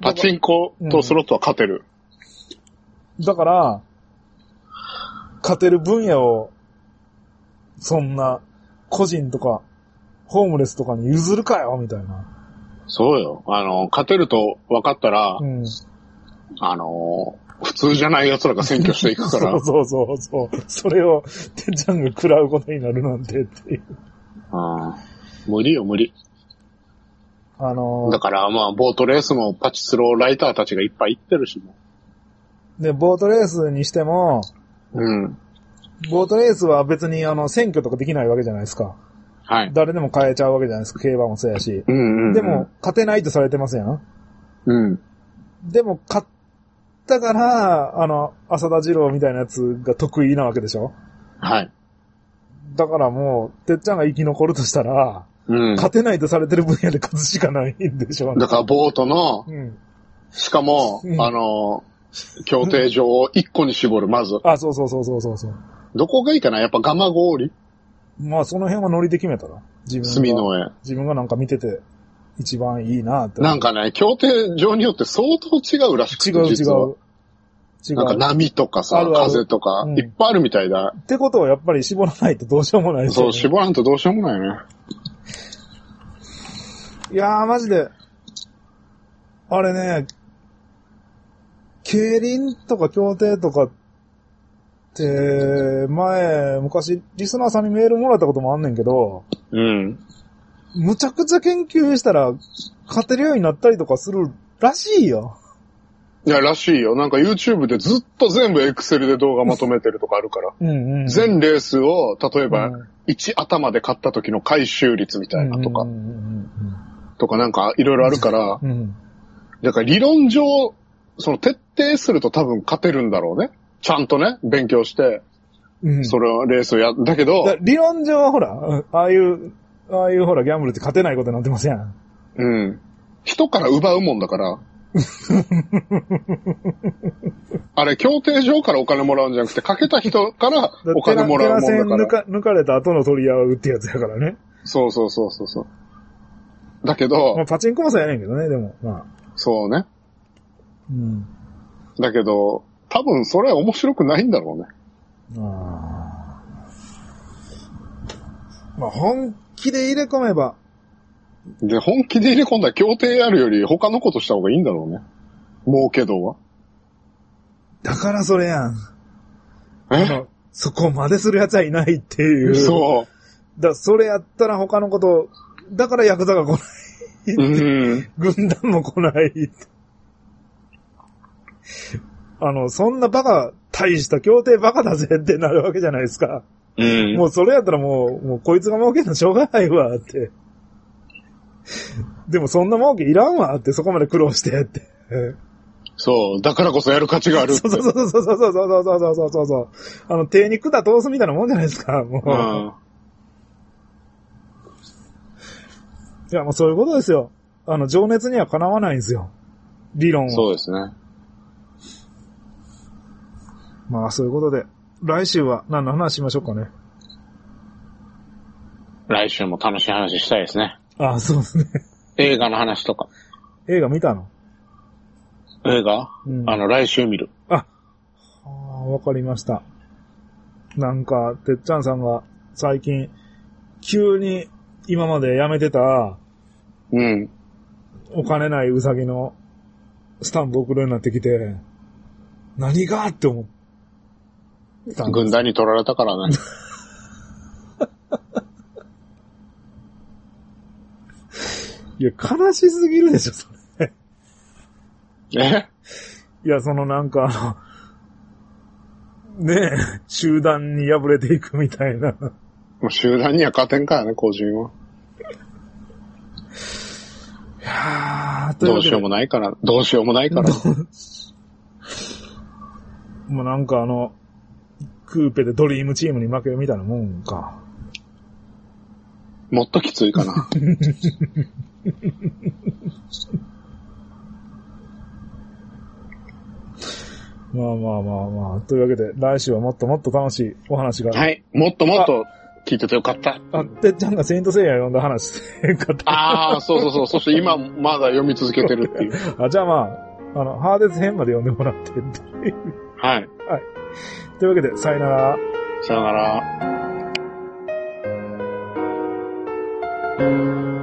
パチンコとスロットは勝てる。 うん、だから、勝てる分野を、そんな、個人とか、ホームレスとかに譲るかよ、みたいな。 そうよ。あの、勝てると分かったら、 うん、あの、普通じゃない奴らが占拠していくから。 そうそうそうそう。それを、てっちゃんが食らうことになるなんてっていう。 ああ、無理よ、無理。 あのー、 だからまあ、ボートレースもパチスロライターたちがいっぱい行ってるしも。 で、ボートレースにしても、 うん。 ボートレースは別にあの、選挙とかできないわけじゃないですか。 はい。 誰でも変えちゃうわけじゃないですか。競馬もそうやし。 うんうんうん、 でも、勝てないとされてますやん。 うん。 でも、勝ったから、あの、浅田二郎みたいなやつが得意なわけでしょ？ はい。 だからもう、てっちゃんが生き残るとしたら、うん、勝てないとされてる分野で勝つしかないんでしょうね。 だからボートの、うん、しかも、うん、あの、協定上を一個に絞る、まず。 あ、そうそうそうそうそうそう。 どこがいいかな？やっぱガマ氷？ まあその辺はノリで決めたら。自分が。 隅の上。 自分がなんか見てて、一番いいなって。 なんかね、協定上によって相当違うらしくて。 違う違う。違う。 なんか波とかさ、あるある風とか、うん、いっぱいあるみたいだ。 ってことはやっぱり絞らないとどうしようもないですよね。 そう、絞らんとどうしようもないね。 いやー、マジで。あれね、競輪とか競艇とかって、前、昔、リスナーさんにメールもらったこともあんねんけど、 うん。 むちゃくちゃ研究したら、勝てるようになったりとかするらしいよ。 いや、らしいよ。なんか YouTube でずっと全部 Excel で動画まとめてるとかあるから。 うんうん、 全レースを、例えば、いち頭で勝った時の回収率みたいなとか、とかなんかいろいろあるから、うん、だから理論上、その徹底すると多分勝てるんだろうね。ちゃんとね、勉強して、うん、それをレースをや、だけど、 理論上はほら、ああいう、ああいうほらギャンブルって勝てないことになってますやん。 うん。人から奪うもんだから。あれ、協定上からお金もらうんじゃなくて、かけた人からお金もらうもんだから。 抜か、抜かれた後の取り合うってやつやからね。 そうそうそうそうそう。だけど、 まあ、パチンコもそうやねんけどね、でも、まあ。 そうね。 うん。 だけど、多分それは面白くないんだろうね。 ああ。まあ、本気で入れ込めば。 で、本気で入れ込んだら協定やるより他のことした方がいいんだろうね。儲けどは。 だからそれやん。 え？ そこまでするやつはいないっていう。 そう。 だそれやったら他のこと、だからヤクザが来ない。うん。軍団も来ない。あの、そんなバカ、大した協定バカだぜってなるわけじゃないですか。 うん。 もうそれやったらもう、もうこいつが儲けるのしょうがないわって。でもそんな儲けいらんわってそこまで苦労してって。 そう、だからこそやる価値があるって。 そうそうそうそうそうそうそうそうそうそうそう。あの、手に管通すみたいなもんじゃないですか、もう。うん、いや、もうそういうことですよ。あの、情熱にはかなわないんですよ。理論は。 そうですね。 まあ、そういうことで。来週は何の話しましょうかね。 来週も楽しい話したいですね。 ああ、そうですね。 映画の話とか。 映画見たの？ 映画、うん、あの、来週見る。 あ、あ、わかりました。なんか、てっちゃんさんが最近、急に今までやめてた、 うん。 お金ないうさぎのスタンプ送るようになってきて、何がって思った。 軍団に取られたからね。 いや、悲しすぎるでしょ、それ。 えいや、そのなんかあの、ねえ、集団に敗れていくみたいな。 もう集団には勝てんからね、個人は。 いやどうしようもないから、どうしようもないから。 もうなんかあの、クーペでドリームチームに負けるみたいなもんか。 もっときついかな。 まあまあまあまあ。というわけで、来週はもっともっと楽しいお話が。 はい。もっともっと聞いててよかった。 あ、てっちゃんがセイントセイヤ読んだ話してよかった。 ああ、そうそうそう。そして今まだ読み続けてるっていう。 あ、じゃあまあ、あの、ハーデス編まで読んでもらってっていう。 はい。はい。 というわけで、さよなら。 さよなら。